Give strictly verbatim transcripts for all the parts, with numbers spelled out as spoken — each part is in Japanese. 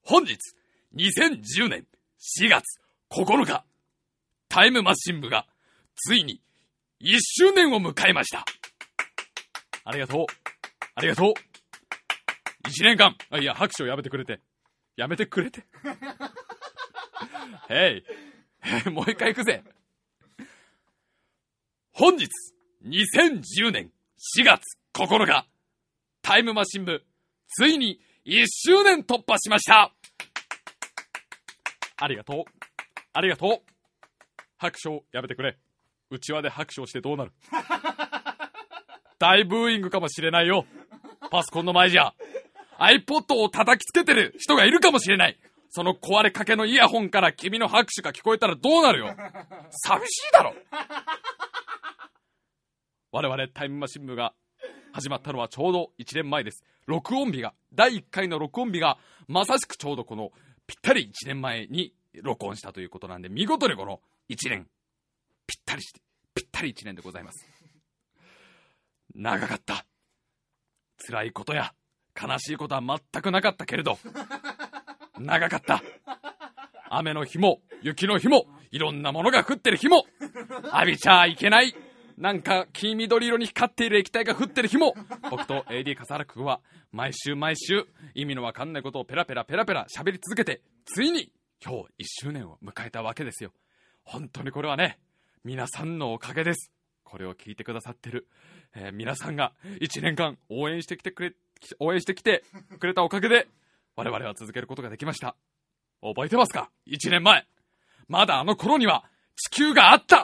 本日にせんじゅうねんしがつここのか、タイムマシン部がついにいっしゅうねんを迎えました。ありがとうありがとう。いちねんかん、あ、いや拍手をやめてくれてやめてくれてへいもう一回行くぜ。本日にせんじゅうねんしがつここのか、タイムマシン部ついにいっしゅうねん突破しました。ありがとうありがとう。拍手をやめてくれ。うちわで拍手をしてどうなる大ブーイングかもしれないよ。パソコンの前じゃ iPod を叩きつけてる人がいるかもしれない。その壊れかけのイヤホンから君の拍手が聞こえたらどうなるよ。寂しいだろ。我々タイムマシン部が始まったのはちょうどいちねんまえです。録音日が、だいいっかいの録音日がまさしくちょうどこのぴったりいちねんまえに録音したということなんで、見事にこのいちねんぴったりしてぴったりいちねんでございます。長かった。辛いことや悲しいことは全くなかったけれど長かった。雨の日も雪の日もいろんなものが降ってる日も浴びちゃいけないなんか黄緑色に光っている液体が降ってる日も、僕と エーディー 笠原くんは毎週毎週意味のわかんないことをペラペラペラペラ喋り続けて、ついに今日いっしゅうねんを迎えたわけですよ。本当にこれはね、皆さんのおかげです。これを聞いてくださってる、えー、皆さんがいちねんかん応援してきてくれ応援してきてくれたおかげで我々は続けることができました。覚えてますか？いちねんまえ、まだあの頃には地球があった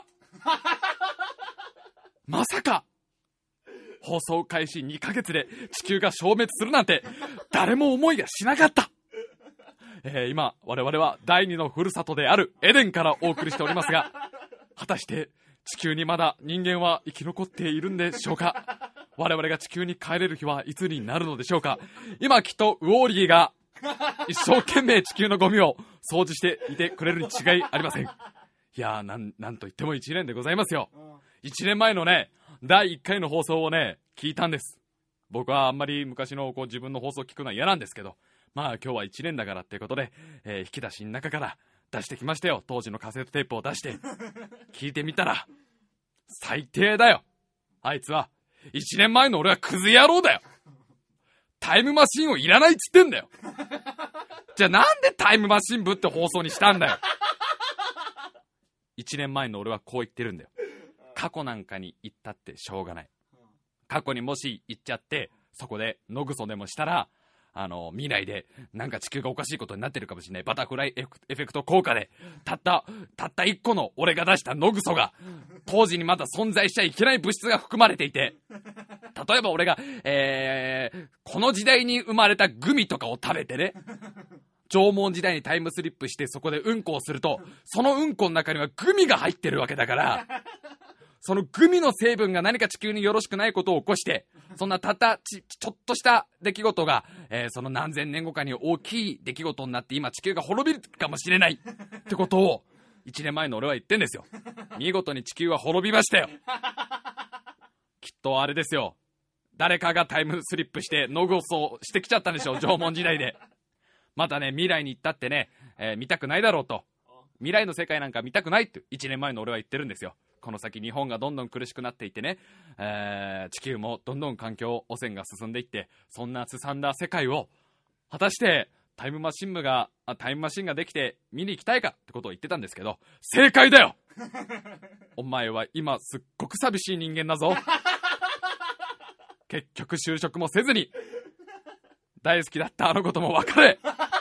まさか放送開始にかげつで地球が消滅するなんて誰も思いがしなかった、えー、今我々は第二のふるさとであるエデンからお送りしておりますが、果たして地球にまだ人間は生き残っているんでしょうか。我々が地球に帰れる日はいつになるのでしょうか。今きっとウォーリーが一生懸命地球のゴミを掃除していてくれるに違いありません。いやー、なん、なんといってもいちねんでございますよ。いちねんまえのねだいいっかいの放送をね聞いたんです。僕はあんまり昔のこう自分の放送を聞くのは嫌なんですけど、まあ今日はいちねんだからっていうことで、えー、引き出しの中から出してきましたよ。当時のカセットテープを出して聞いてみたら最低だよ。あいつはいちねんまえの俺はクズ野郎だよ。タイムマシンをいらないっつってんだよ。じゃあなんでタイムマシン部って放送にしたんだよ。いちねんまえの俺はこう言ってるんだよ。過去なんかに行ったってしょうがない。過去にもし行っちゃってそこで野ぐそでもしたら、あの未来でなんか地球がおかしいことになってるかもしれない。バタフライエフェクト効果でたったたったいっこの俺が出した野ぐそが当時にまだ存在しちゃいけない物質が含まれていて、例えば俺が、えー、この時代に生まれたグミとかを食べてね、縄文時代にタイムスリップしてそこでうんこをすると、そのうんこの中にはグミが入ってるわけだから、そのグミの成分が何か地球によろしくないことを起こして、そんなたったちちょっとした出来事が、えー、その何千年後かに大きい出来事になって今地球が滅びるかもしれないってことをいちねんまえの俺は言ってんですよ。見事に地球は滅びましたよ。きっとあれですよ、誰かがタイムスリップして野ぐそをしてきちゃったんでしょう、縄文時代で。またね未来に行ったってね、えー、見たくないだろうと、未来の世界なんか見たくないっていちねんまえの俺は言ってるんですよ。この先日本がどんどん苦しくなっていってね、えー、地球もどんどん環境汚染が進んでいって、そんなすさんだ世界を果たしてタイムマシン部がタイムマシンができて見に行きたいかってことを言ってたんですけど、正解だよ。お前は今すっごく寂しい人間だぞ。結局就職もせずに大好きだったあのことも別れ、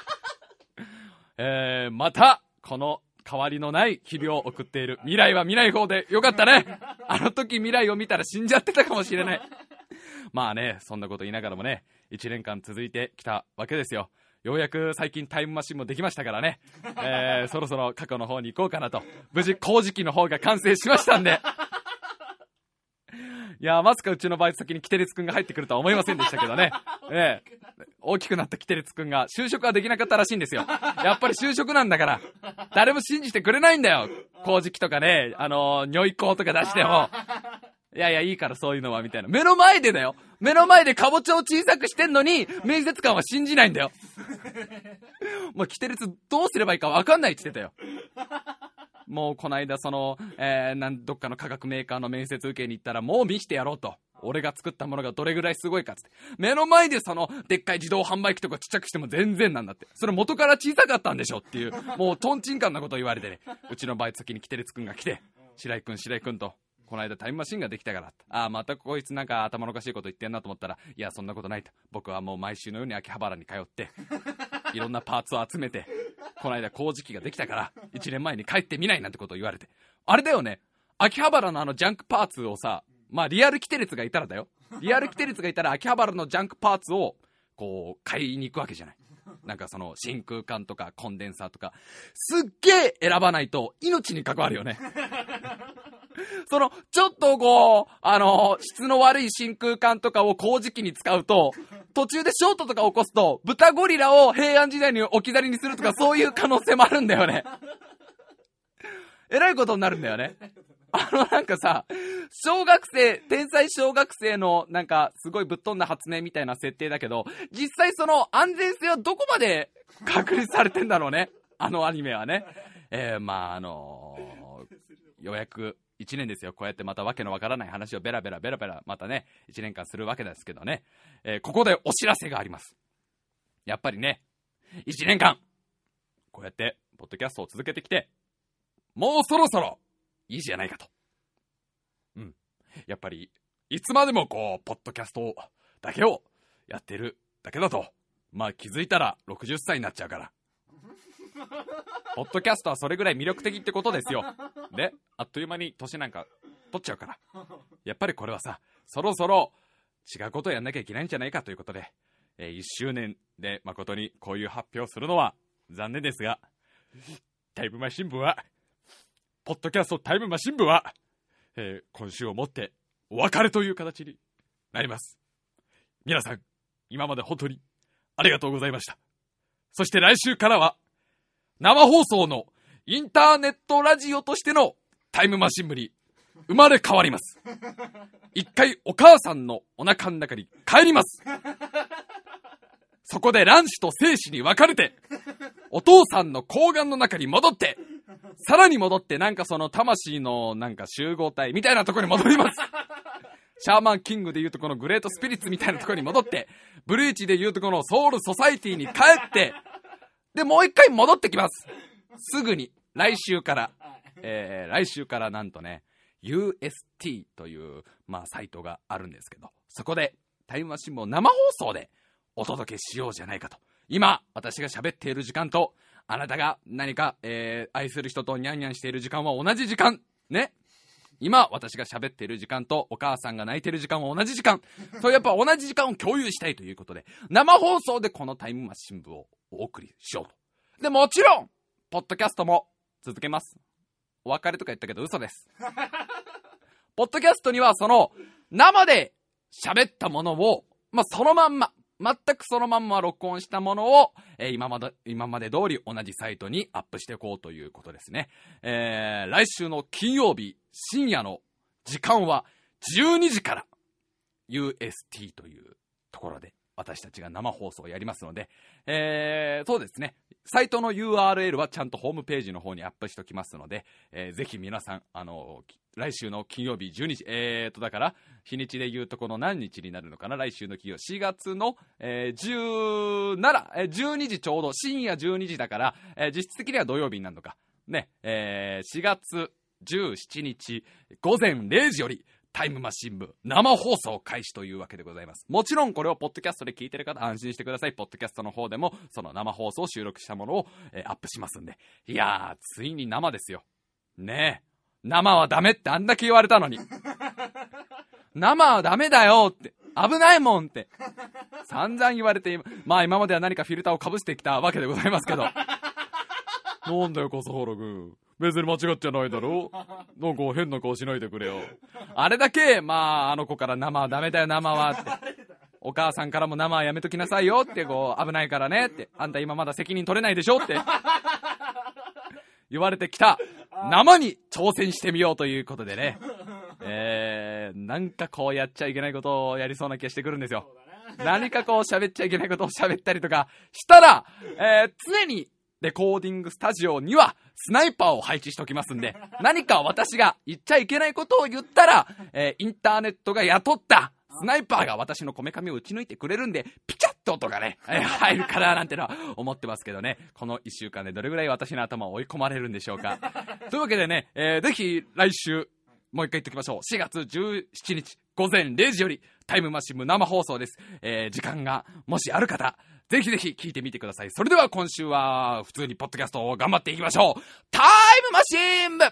えー、またこの変わりのない日々を送っている。未来は見ない方でよかったね。あの時未来を見たら死んじゃってたかもしれない。まあね、そんなこと言いながらもねいちねんかん続いてきたわけですよ。ようやく最近タイムマシンもできましたからね、えー、そろそろ過去の方に行こうかなと。無事工事機の方が完成しましたんでいやまさかうちのバイト先にキテレツくんが入ってくるとは思いませんでしたけどね、えー、大きくなったキテレツくんが就職はできなかったらしいんですよ。やっぱり就職なんだから誰も信じてくれないんだよ。工事機とかね、あのー、如意光とか出してもいやいやいいからそういうのはみたいな。目の前でだよ、 目の前でかぼちゃを小さくしてんのに、面接官は信じないんだよ。もうキテレツどうすればいいか分かんないって言ってたよ。もうこの間その、えー、なんどっかの化学メーカーの面接受けに行ったら、もう見してやろうと。俺が作ったものがどれぐらいすごいかっつって。目の前でそのでっかい自動販売機とかちっちゃくしても全然なんだって。それ元から小さかったんでしょっていう、もうトンチンカンなことを言われてね。うちのバイト先にキテレツくんが来て、白井くん白井くんと、この間タイムマシンができたから、ああまたこいつなんか頭のおかしいこと言ってんなと思ったら、いやそんなことないと。僕はもう毎週のように秋葉原に通っていろんなパーツを集めて、この間工事機ができたからいちねんまえに帰ってみないなんてことを言われて、あれだよね、秋葉原のあのジャンクパーツをさ、まあリアルキテレツがいたらだよ、リアルキテレツがいたら秋葉原のジャンクパーツをこう買いに行くわけじゃない。なんかその真空管とかコンデンサーとかすっげえ選ばないと命に関わるよね。そのちょっとこうあの質の悪い真空管とかを工事機に使うと、途中でショートとか起こすと豚ゴリラを平安時代に置き去りにするとか、そういう可能性もあるんだよね。えらいことになるんだよね。あのなんかさ、小学生天才小学生のなんかすごいぶっ飛んだ発明みたいな設定だけど、実際その安全性はどこまで確立されてんだろうね、あのアニメはね。えー、まああのー、ようやくいちねんですよ。こうやってまたわけのわからない話をベラベラベラベラまたねいちねんかんするわけですけどね、えー、ここでお知らせがあります。やっぱりねいちねんかんこうやってポッドキャストを続けてきて、もうそろそろいいじゃないかと。うん。やっぱりいつまでもこうポッドキャストだけをやってるだけだと、まあ気づいたらろくじゅっさいになっちゃうから。ポッドキャストはそれぐらい魅力的ってことですよ。で、あっという間に年なんか取っちゃうから。やっぱりこれはさ、そろそろ違うことをやんなきゃいけないんじゃないかということで、えー、いっしゅうねんで誠にこういう発表をするのは残念ですが、タイムマシン部はポッドキャストタイムマシン部は、えー、今週をもってお別れという形になります。皆さん今まで本当にありがとうございました。そして来週からは生放送のインターネットラジオとしてのタイムマシン部に生まれ変わります。一回お母さんのお腹の中に帰ります。そこで卵子と精子に分かれて、お父さんの睾丸の中に戻って、さらに戻ってなんかその魂のなんか集合体みたいなところに戻ります。シャーマンキングでいうとこのグレートスピリッツみたいなところに戻って、ブリーチでいうとこのソウルソサイティに帰って、でもう一回戻ってきます。すぐに来週から、えー、来週からなんとね ユーエスティー というまあサイトがあるんですけど、そこでタイムマシンを生放送でお届けしようじゃないかと。今私が喋っている時間とあなたが何か、えー、愛する人とニャンニャンしている時間は同じ時間ね。今私が喋っている時間とお母さんが泣いている時間は同じ時間。そうやっぱ同じ時間を共有したいということで、生放送でこのタイムマシン部をお送りしようと。でもちろんポッドキャストも続けます。お別れとか言ったけど嘘です。ポッドキャストにはその生で喋ったものを、まあ、そのまんま全くそのまんま録音したものを、えー、今まで今まで通り同じサイトにアップしていこうということですね。えー、来週の金曜日深夜の時間はじゅうにじから ユーエスティー というところで私たちが生放送をやりますので、えー、そうですね、サイトの ユーアールエル はちゃんとホームページの方にアップしておきますので、えー、ぜひ皆さん、あのー、来週の金曜日じゅうにじ、えーとだから日にちで言うとこの何日になるのかな、来週の金曜しがつの、えー、じゅうなな、えー、じゅうにじちょうど深夜じゅうにじだから、えー、実質的には土曜日になるのかね、えー、しがつじゅうしちにちごぜんれいじよりタイムマシン部生放送開始というわけでございます。もちろんこれをポッドキャストで聞いてる方安心してください。ポッドキャストの方でもその生放送を収録したものを、えー、アップしますんで。いやーついに生ですよね。え生はダメってあんだけ言われたのに生はダメだよって危ないもんって散々言われて、まあ今までは何かフィルターをかぶしてきたわけでございますけどなんだよ笠原くん、別に間違っちゃないだろ、なんか変な顔しないでくれよ。あれだけまああの子から生はダメだよ生はって、お母さんからも生はやめときなさいよってこう危ないからねって、あんた今まだ責任取れないでしょって言われてきた生に挑戦してみようということでね、 えー、なんかこうやっちゃいけないことをやりそうな気がしてくるんですよ。何かこう喋っちゃいけないことを喋ったりとかしたら、えー、常にレコーディングスタジオにはスナイパーを配置しておきますんで、何か私が言っちゃいけないことを言ったら、えー、インターネットが雇ったスナイパーが私のこめかみを打ち抜いてくれるんで、ピチャッと音がね、えー、入るかななんてのは思ってますけどね。このいっしゅうかんでどれぐらい私の頭を追い込まれるんでしょうか。というわけでね、えー、ぜひ来週もう一回言っておきましょう。しがつじゅうしちにちごぜんれいじよりタイムマシン生放送です。えー、時間がもしある方、ぜひぜひ聞いてみてください。それでは今週は普通にポッドキャストを頑張っていきましょう。タイムマシン部。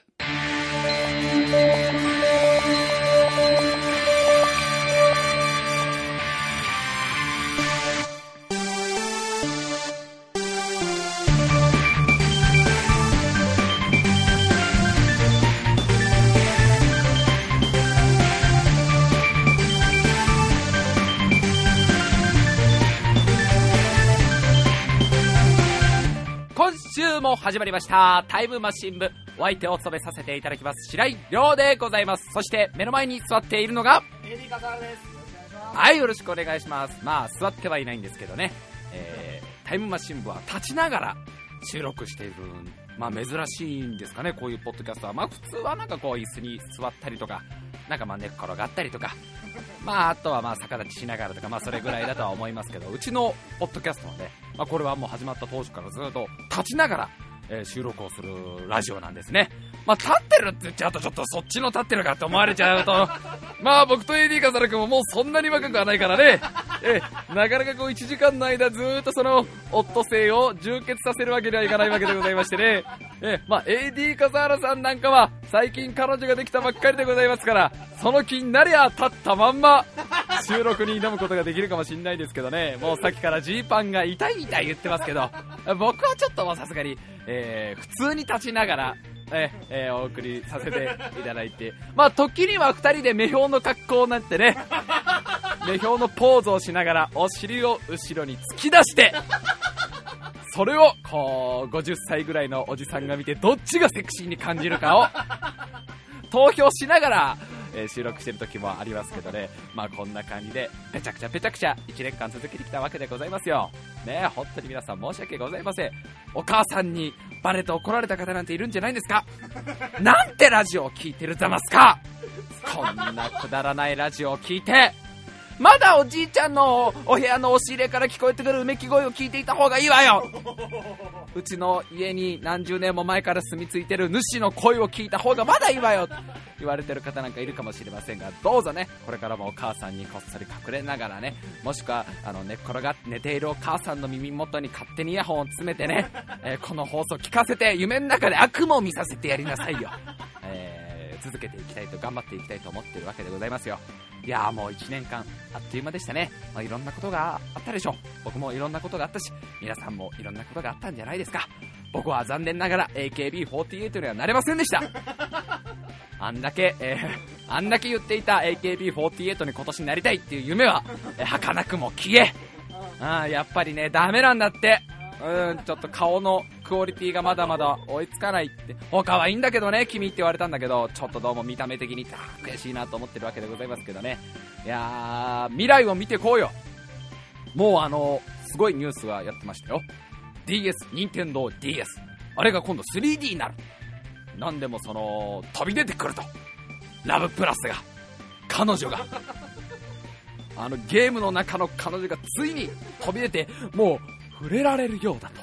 今週も始まりましたタイムマシン部。お相手を務めさせていただきます白井亮でございます。そして目の前に座っているのがエーディー 笠原です。 はい、よろしくお願いします。まあ座ってはいないんですけどね、えー、タイムマシン部は立ちながら収録している、まあ珍しいんですかね、こういうポッドキャストは。まあ普通はなんかこう椅子に座ったりとか、なんかまあ寝っ転がったりとか、まああとはまあ逆立ちしながらとか、まあそれぐらいだとは思いますけど、うちのポッドキャストはね、まあこれはもう始まった当初からずっと立ちながら、えー、収録をするラジオなんですね。まあ立ってるって言っちゃうとちょっとそっちの立ってるかって思われちゃうとまあ僕と エーディー 笠原君ももうそんなに若くはないからね、えー、なかなかこういちじかんの間ずーっとそのオットセイを充血させるわけにはいかないわけでございましてね、えー、まあ エーディー 笠原さんなんかは最近彼女ができたばっかりでございますから、その気になりゃ立ったまんま収録に挑むことができるかもしれないですけどね。もうさっきからジーパンが痛い痛い言ってますけど、僕はちょっともうさすがに、えー、普通に立ちながらえーえー、お送りさせていただいて、まあ時にはふたりで目標の格好になってね、目標のポーズをしながらお尻を後ろに突き出して、それをこうごじゅっさいぐらいのおじさんが見てどっちがセクシーに感じるかを投票しながら、えー、収録してる時もありますけどね。まあこんな感じでペチャクチャペチャクチャいちねんかん続けてきたわけでございますよね。本当に皆さん申し訳ございません。お母さんにバレて怒られた方なんているんじゃないんですか。なんてラジオを聞いてるざますか。こんなくだらないラジオを聞いて、まだおじいちゃんのお部屋の押し入れから聞こえてくるうめき声を聞いていた方がいいわよ。うちの家に何十年も前から住み着いてる主の声を聞いた方がまだいいわよ言われてる方なんかいるかもしれませんが、どうぞね、これからもお母さんにこっそり隠れながらね、もしくはあの寝っ転がって寝ているお母さんの耳元に勝手にイヤホンを詰めてね、えー、この放送聞かせて夢の中で悪夢を見させてやりなさいよ。えー、続けていきたいと、頑張っていきたいと思っているわけでございますよ。いやーもういちねんかんあっという間でしたね。まあ、いろんなことがあったでしょう。僕もいろんなことがあったし、皆さんもいろんなことがあったんじゃないですか。僕は残念ながら エーケービーフォーティーエイト にはなれませんでしたあんだけ、えー、あんだけ言っていた エーケービーフォーティーエイト に今年なりたいっていう夢は、えー、儚くも消え、あやっぱりねダメなんだって。うん、ちょっと顔のクオリティがまだまだ追いつかないって。他はいいんだけどね君って言われたんだけど、ちょっとどうも見た目的に悔しいなと思ってるわけでございますけどね。いやー未来を見てこうよ。もうあのすごいニュースがやってましたよ。 ディーエス 任天堂 ディーエス あれが今度 スリーディー になる。なんでもその飛び出てくると、ラブプラスが彼女があのゲームの中の彼女がついに飛び出て、もう触れられるようだと。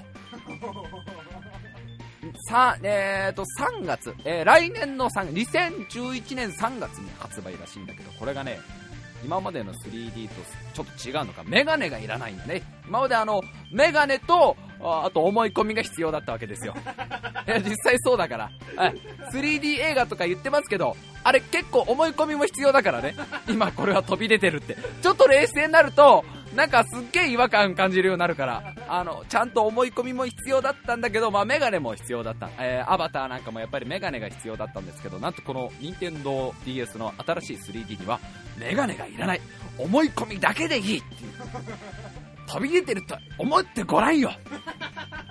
さえーとさんがつ、えー、来年のさんにせんじゅういちねんさんがつに発売らしいんだけど、これがね今までの スリーディー とちょっと違うのか、メガネがいらないんだね。今まであのメガネと あ, あと思い込みが必要だったわけですよいや実際そうだから、スリーディー 映画とか言ってますけど、あれ結構思い込みも必要だからね。今これは飛び出てるってちょっと冷静になるとなんかすっげえ違和感感じるようになるから、あのちゃんと思い込みも必要だったんだけど、まあメガネも必要だった、えー、アバターなんかもやっぱりメガネが必要だったんですけど、なんとこの任天堂 ディーエス の新しい スリーディー にはメガネがいらない、思い込みだけでいいっていう、飛び出てると思ってごらんよ。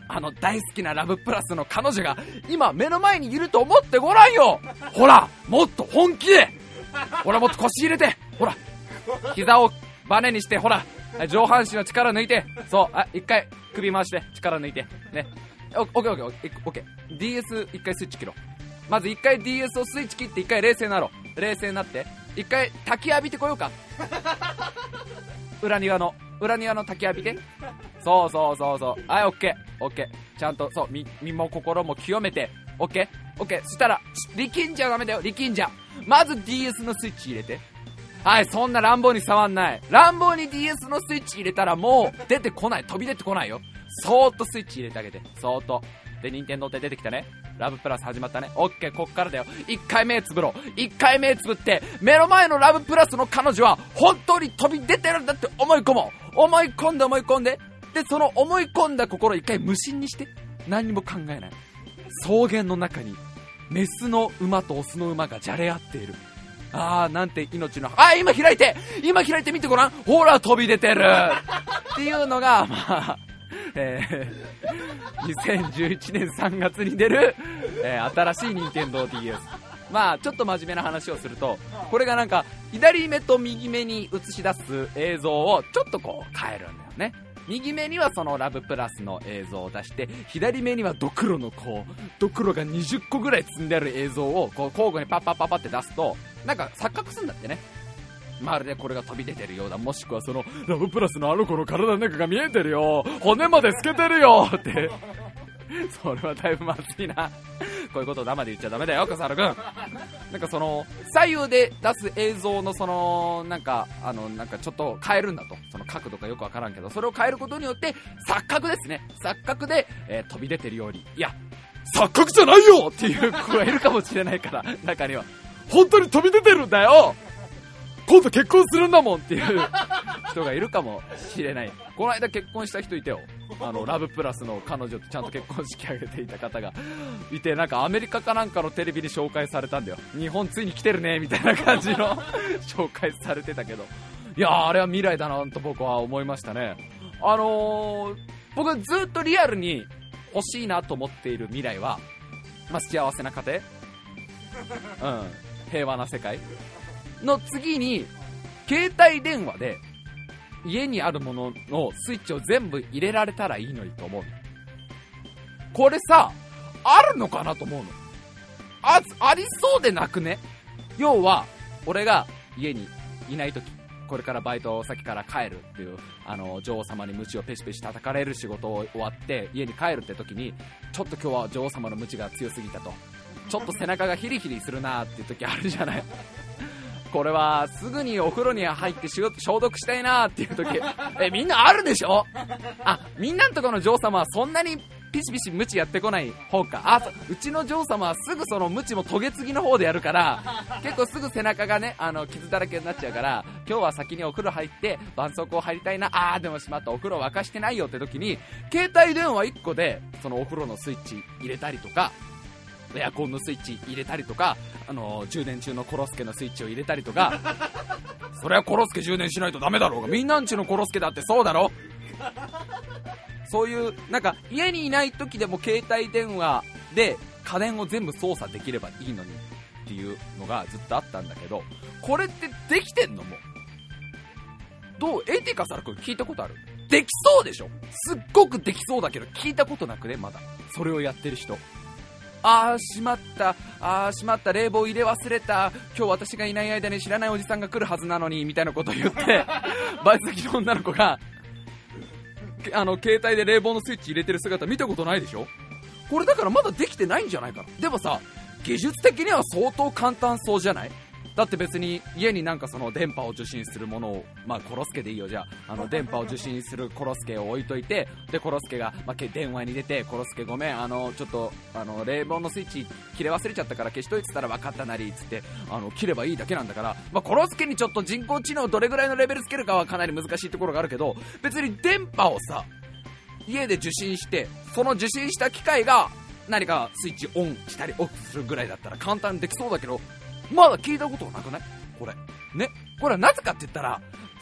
あの大好きなラブプラスの彼女が今目の前にいると思ってごらんよ。ほらもっと本気で、ほらもっと腰入れて、ほら膝をバネにして、ほら上半身の力抜いて、そう、あ、一回首回して力抜いてね。オッケーオッケーオッケーオッケー。 ディーエス 一回スイッチ切ろう。まず一回 ディーエス をスイッチ切って一回冷静になろう。冷静になって一回滝浴びてこようか。裏庭の裏庭の滝浴びて。そうそうそうそう。はい、オッケーオッケー。ちゃんとそう、身身も心も清めて、オッケーオッケー。そしたら力んじゃダメだよ、力んじゃ。まず ディーエス のスイッチ入れて。はい、そんな乱暴に触んない。乱暴に ディーエス のスイッチ入れたらもう出てこない、飛び出てこないよ。そーっとスイッチ入れてあげて、そーっと。で、任天堂って出てきたね。ラブプラス始まったね。オッケー、こっからだよ。一回目つぶろう。一回目つぶって、目の前のラブプラスの彼女は本当に飛び出てるんだって思い込もう。思い込んで思い込んで。で、その思い込んだ心を一回無心にして。何にも考えない。草原の中に、メスの馬とオスの馬がじゃれ合っている。あー、なんて命の、あー、今開いて今開いて見てごらん。ほら、飛び出てるっていうのが、まあ、えー、にせんじゅういちねんさんがつに出る、えー、新しい任天堂 ディーエス。まあちょっと真面目な話をすると、これがなんか左目と右目に映し出す映像をちょっとこう変えるんだよね。右目にはそのラブプラスの映像を出して、左目にはドクロのこうドクロがにじゅっこぐらい積んである映像をこう交互にパッパッパッパって出すと、なんか錯覚するんだってね。まるでこれが飛び出てるようだ、もしくはそのラブプラスのあの子の体の中が見えてるよ、骨まで透けてるよってそれはだいぶまずいな。こういうことを生で言っちゃダメだよ、笠原くん。なんかその左右で出す映像のそのなんかあのなんかちょっと変えるんだと、その角度がよくわからんけど、それを変えることによって錯覚ですね、錯覚で、えー、飛び出てるように、いや錯覚じゃないよっていう子がいるかもしれないから、中には本当に飛び出てるんだよ、今度結婚するんだもんっていう人がいるかもしれない。この間結婚した人いてよ、あのラブプラスの彼女とちゃんと結婚式挙げていた方がいて、なんかアメリカかなんかのテレビで紹介されたんだよ。日本ついに来てるねみたいな感じの紹介されてたけど、いやー、あれは未来だなと僕は思いましたね。あのー、僕はずっとリアルに欲しいなと思っている未来は、まあ、幸せな家庭、うん、平和な世界の次に、携帯電話で家にあるもののスイッチを全部入れられたらいいのにと思う。これさ、あるのかなと思うの。あ、ありそうでなくね。要は俺が家にいないとき、これからバイト先から帰るっていう、あの女王様に鞭をペシペシ叩かれる仕事を終わって家に帰るって時に、ちょっと今日は女王様の鞭が強すぎたと、ちょっと背中がヒリヒリするなっていう時あるじゃない。これはすぐにお風呂に入って消毒したいなっていう時、え、みんなあるでしょ。あ、みんなのところの女王様はそんなにピシピシムチやってこない方か。あ、うちの女王様はすぐそのムチもトゲ継ぎの方でやるから、結構すぐ背中がね、あの傷だらけになっちゃうから、今日は先にお風呂入って絆創膏入りたいな、あーでもしまった、お風呂沸かしてないよって時に、携帯電話いっこでそのお風呂のスイッチ入れたりとか、エアコンのスイッチ入れたりとか、あの充電中のコロスケのスイッチを入れたりとかそれはコロスケ充電しないとダメだろうが、みんなんちのコロスケだってそうだろ。そういうなんか家にいない時でも携帯電話で家電を全部操作できればいいのにっていうのがずっとあったんだけど、これってできてんの？もうどう？エイティカサラ君聞いたことある？できそうでしょ？すっごくできそうだけど聞いたことなくね、まだそれをやってる人。あーしまった、あーしまった、冷房入れ忘れた、今日私がいない間に知らないおじさんが来るはずなのにみたいなことを言ってバイト先の女の子があの携帯で冷房のスイッチ入れてる姿見たことないでしょ。これだからまだできてないんじゃないかな。でもさ、技術的には相当簡単そうじゃない？だって別に家になんかその電波を受信するものを、まあコロスケでいいよ、じゃあ、あの電波を受信するコロスケを置いといて、でコロスケが、まあ、電話に出て、コロスケごめん、あのちょっとあの冷房のスイッチ切れ忘れちゃったから消しといてたら分かったなりつって、あの切ればいいだけなんだから、まあ、コロスケにちょっと人工知能どれぐらいのレベルつけるかはかなり難しいところがあるけど、別に電波をさ家で受信して、その受信した機械が何かスイッチオンしたりオフするぐらいだったら簡単にできそうだけど、まだ聞いたことなくないこれね。これはなぜかって言ったら、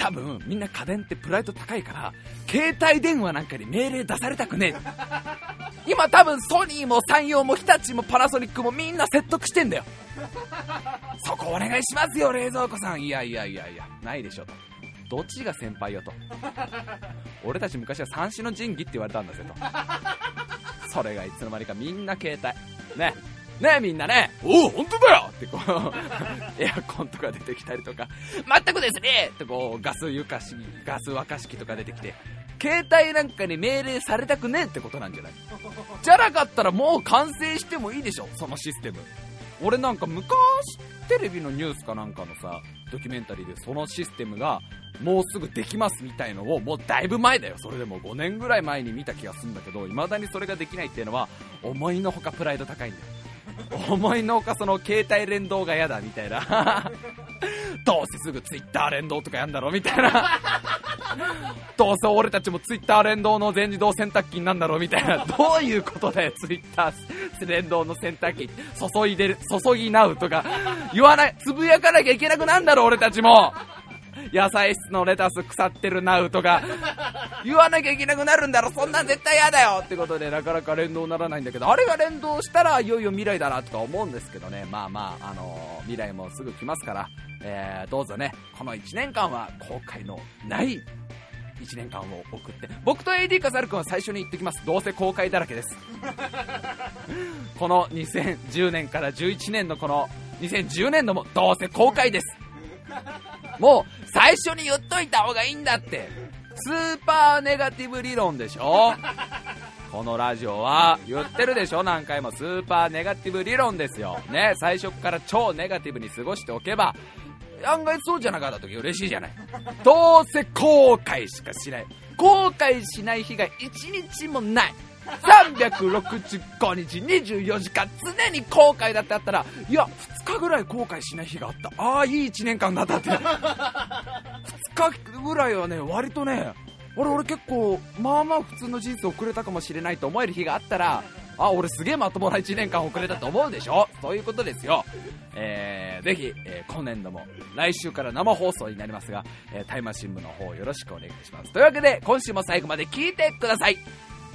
多分みんな家電ってプライド高いから携帯電話なんかに命令出されたくねえ。今多分ソニーもサンヨーも日立もパナソニックもみんな説得してんだよ。そこお願いしますよ冷蔵庫さん。いやいやいやいやないでしょと。どっちが先輩よと。俺たち昔は三種の神器って言われたんだぜと。それがいつの間にかみんな携帯ねねえみんなね、おお本当だよってこうエアコンとか出てきたりとか、全くですねってこうガス湯かしガス沸かし器とか出てきて、携帯なんかに命令されたくねえってことなんじゃない？じゃなかったらもう完成してもいいでしょそのシステム。俺なんか昔テレビのニュースかなんかのさドキュメンタリーでそのシステムがもうすぐできますみたいのをもうだいぶ前だよ、それでもごねんぐらい前に見た気がするんだけど、未だにそれができないっていうのは思いのほかプライド高いんだよ。思いのほかその携帯連動が嫌だみたいなどうせすぐツイッター連動とかやんだろみたいなどうせ俺たちもツイッター連動の全自動洗濯機になんだろみたいな、どういうことだよツイッター連動の洗濯機注いでる注ぎなうとか言わない、つぶやかなきゃいけなくなんだろ俺たちも。野菜室のレタス腐ってるなうとか言わなきゃいけなくなるんだろ、そんなん絶対嫌だよってことでなかなか連動ならないんだけど、あれが連動したらいよいよ未来だなとか思うんですけどね。まあまあ、あのー、未来もすぐ来ますから、えー、どうぞねこのいちねんかんは後悔のないいちねんかんを送って、僕と エーディー カザル君は最初に言ってきます、どうせ後悔だらけですこのにせんじゅうねんからじゅういちねんのこのにせんじゅうねんどもどうせ後悔です。もう最初に言っといた方がいいんだって。スーパーネガティブ理論でしょこのラジオは言ってるでしょ何回も。スーパーネガティブ理論ですよね。最初から超ネガティブに過ごしておけば案外そうじゃなかった時嬉しいじゃない。どうせ後悔しかしない、後悔しない日が一日もない。さんびゃくろくじゅうごにちにじゅうよじかん常に後悔だってあったら、いやふつかぐらい後悔しない日があった、ああいいいちねんかんだったってふつかぐらいはね割とね、俺俺結構まあまあ普通の人生送れたかもしれないと思える日があったら、あ俺すげえまともないちねんかん送れたと思うでしょ。そういうことですよ。えー、ぜひ、えー、今年度も来週から生放送になりますが、えー、タイマー新聞の方よろしくお願いします。というわけで今週も最後まで聞いてください。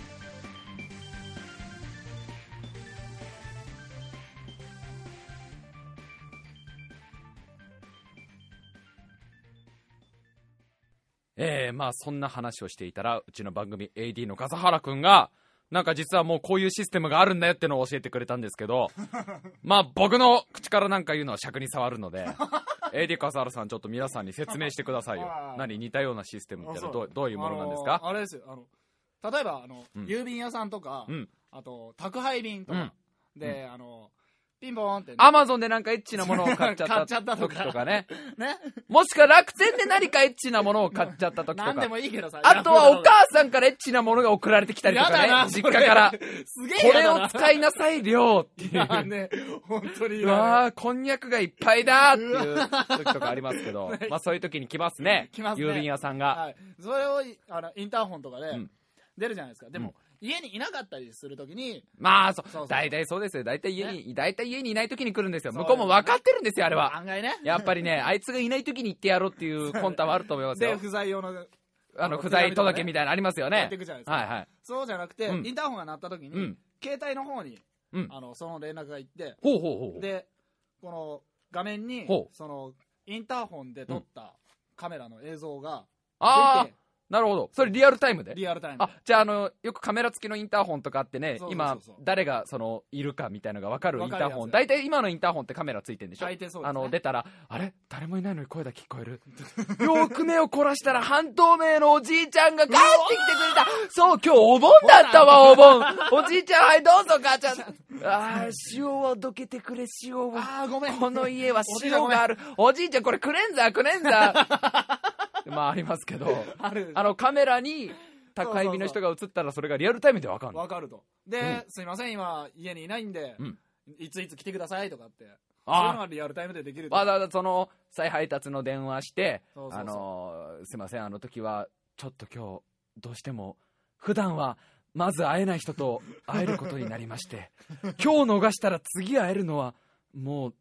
えー、まあそんな話をしていたらうちの番組 エーディー の笠原くんがなんか実はもうこういうシステムがあるんだよってのを教えてくれたんですけどまあ僕の口からなんか言うのは尺に触るのでエーディー 笠原さんちょっと皆さんに説明してくださいよ何似たようなシステムってのは ど, どういうものなんですか？ あのー、あれですよ、あの例えばあの、うん、郵便屋さんとか、うん、あと宅配便とか、うん、で、うん、あのピンポーンって、ね、 アマゾンでなんかエッチなものを買っちゃった時とかねね、もしくは楽天で何かエッチなものを買っちゃった時とか何でもいいけどさ、 あとはお母さんからエッチなものが送られてきたりとかね、実家からすげえこれを使いなさい量っていうね、本当にうわーこんにゃくがいっぱいだっていう時とかありますけどまあそういう時に来ますね、 来ますね、 郵便屋さんが、 はい、それをあのインターホンとかで出るじゃないですか、うん、でも、うん家にいなかったりするときにまあそう大体そうですよ、大体家に、ね、大体家にいないときに来るんですよ。向こうも分かってるんですよあれは。 案外ね、 やっぱりねあいつがいないときに行ってやろうっていう魂胆はあると思いますよ。 で不在用のあの不在届みたいなのありますよね。 はいはい、そうじゃなくて、うん、インターホンが鳴ったときに、うん、携帯の方に、うん、あのその連絡が行ってほうほうほうでこの画面にそのインターホンで撮ったカメラの映像がついて、なるほど、それリアルタイムで。 リアルタイム。 あ、じゃああのよくカメラ付きのインターホンとかあってね、そうそうそうそう、今誰がそのいるかみたいなのが分かるインターホン。大体今のインターホンってカメラついてるんでしょ。 大体そうですね。 あの出たらあれ誰もいないのに声だけ聞こえる。よく目を凝らしたら半透明のおじいちゃんが帰ってきてくれた。そう今日お盆だったわお盆。おじいちゃんはいどうぞ母ちゃん。ああ塩をどけてくれ塩を。 ああごめん。 この家は塩がある。おじいちゃんこれクレンザークレンザー。まあありますけど、あるあのカメラに宅配便の人が映ったらそれがリアルタイムで分かる分かると。で、うん、すいません今家にいないんで、うん、いついつ来てくださいとかってあそういうのがリアルタイムでできると。 わざわざその再配達の電話してそうそうそう、あのー、すいませんあの時はちょっと今日どうしても普段はまず会えない人と会えることになりまして今日逃したら次会えるのはもう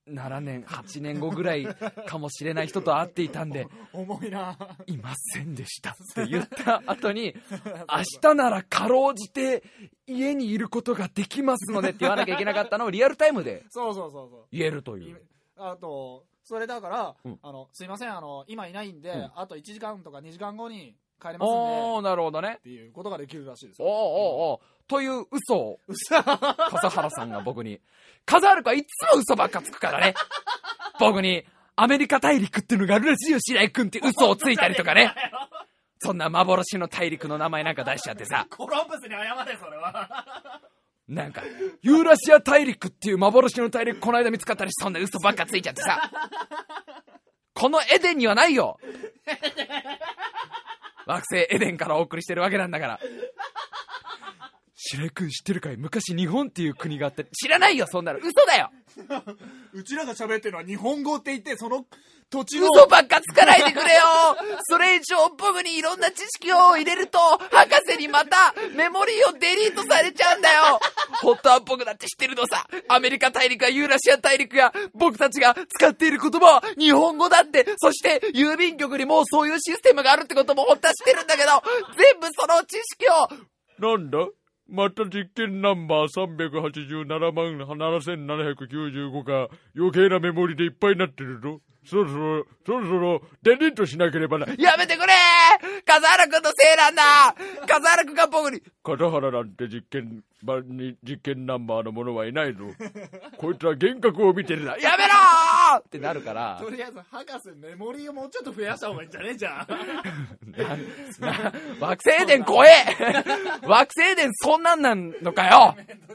ななねんはちねんごぐらいかもしれない人と会っていたんで重いないませんでしたって言った後に明日ならかろうじて家にいることができますのでって言わなきゃいけなかったのをリアルタイムでそうそうそうそう言えるという。 あとそれだから、 うん、 あのすいませんあの今いないんで、うん、あといちじかんとかにじかんごに帰れますんでおなるほどねっていうことができるらしいですよ。 おおおという嘘を笠原さんが僕に笠原君はいつも嘘ばっかつくからね僕にアメリカ大陸っていうのがあるらしいよ白井君って嘘をついたりとかねそんな幻の大陸の名前なんか出しちゃってさコロンブスに謝れそれはなんかユーラシア大陸っていう幻の大陸この間見つかったりそんな嘘ばっかついちゃってさこのエデンにはないよ惑星エデンからお送りしてるわけなんだから白井君知ってるかい昔日本っていう国があって知らないよそんなの嘘だようちらが喋ってるのは日本語って言ってその土地の嘘ばっかつかないでくれよそれ以上僕にいろんな知識を入れると博士にまたメモリーをデリートされちゃうんだよ本当は僕だって知ってるのさアメリカ大陸やユーラシア大陸や僕たちが使っている言葉は日本語だってそして郵便局にもそういうシステムがあるってことも本当は知ってるんだけど全部その知識をなんだまた実験ナンバーさんびゃくはちじゅうななまんななせんななひゃくきゅうじゅうごが余計なメモリでいっぱいになってるぞそろそろそろそろデリートしなければなやめてくれー笠原くんのせいなんだ笠原くんが僕に笠原なんて実験版に実験ナンバーのものはいないぞこいつは幻覚を見てるなやめろーってなるからとりあえず博士メモリーをもうちょっと増やした方がいいんじゃねえじゃんなな惑星伝怖え惑星伝そんなんなんのかよ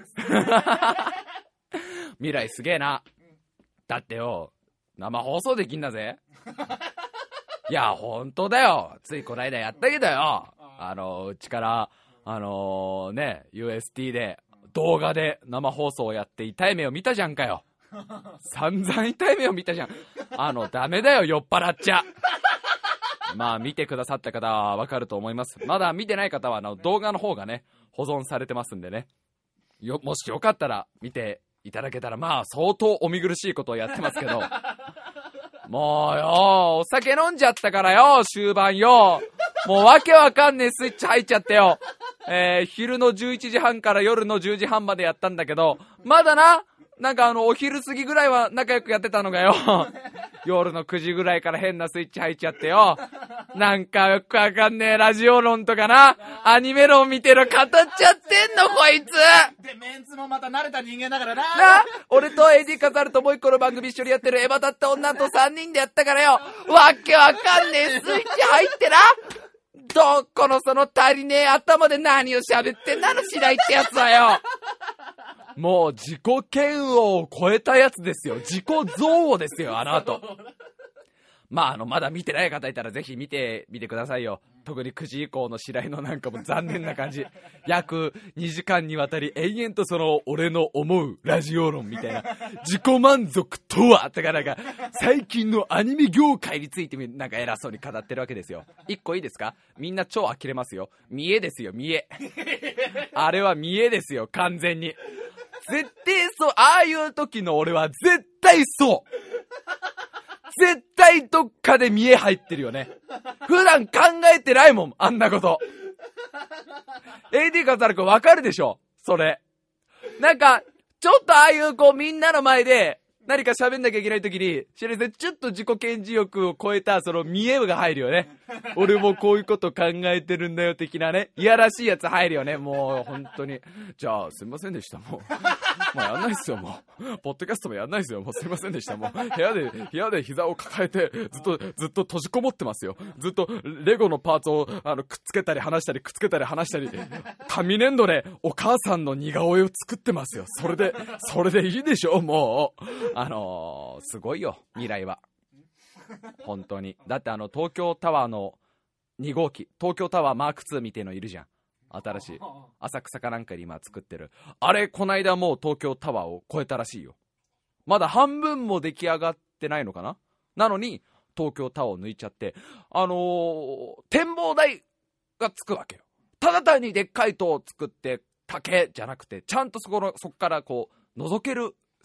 未来すげえなだってよ生放送できんだぜいやほんとだよついこないだやったけどよあのうちからあのー、ね ユーエスティー で動画で生放送をやって痛い目を見たじゃんかよ散々痛い目を見たじゃんあのダメだよ酔っ払っちゃまあ見てくださった方はわかると思いますまだ見てない方はあの動画の方がね保存されてますんでねよもしよかったら見ていただけたらまあ相当お見苦しいことをやってますけどもうよお酒飲んじゃったからよ終盤よもうわけわかんねえスイッチ入っちゃってよ、えー、昼のじゅういちじはんから夜のじゅうじはんまでやったんだけどまだななんかあのお昼過ぎぐらいは仲良くやってたのがよ夜のくじぐらいから変なスイッチ入っちゃってよなんかよくわかんねえラジオ論とかなアニメ論見てる語っちゃってんのこいつでメンツもまた慣れた人間だからなな俺と エーディー カザルともう一個の番組一緒にやってるエヴァだった女とさんにんでやったからよわけわかんねえスイッチ入ってなどこのその足りねえ頭で何を喋ってんなのしないってやつはよもう自己嫌悪を超えたやつですよ自己憎悪ですよあの後まああのまだ見てない方いたらぜひ見てみてくださいよ特にくじ以降の白井のなんかも残念な感じ約にじかんにわたり延々とその俺の思うラジオ論みたいな自己満足とはとかなんか最近のアニメ業界についてなんか偉そうに語ってるわけですよ一個いいですかみんな超呆れますよ見栄ですよ見栄あれは見栄ですよ完全に絶対そうああいう時の俺は絶対そう絶対どっかで見栄入ってるよね普段考えてないもんあんなことエーディー カザル君わかるでしょそれなんかちょっとああいうこうみんなの前で何か喋んなきゃいけない時に白井さんちょっと自己顕示欲を超えたその見栄が入るよね俺もこういうこと考えてるんだよ的なねいやらしいやつ入るよねもう本当にじゃあすいませんでしたもうもうやんないっすよもうポッドキャストもやんないっすよもうすいませんでしたもう部屋で部屋で膝を抱えてずっとずっと閉じこもってますよずっとレゴのパーツをあのくっつけたり離したりくっつけたり離したり紙粘土でお母さんの似顔絵を作ってますよそれでそれでいいでしょもうあのー、すごいよ未来は本当にだってあの東京タワーのに号機東京タワーマークツーみたいのいるじゃん新しい浅草かなんかに今作ってるあれこないだもう東京タワーを超えたらしいよまだ半分も出来上がってないのかななのに東京タワーを抜いちゃってあのー、展望台がつくわけよただ単にでっかい塔を作って竹じゃなくてちゃんとそこのそこからこう覗ける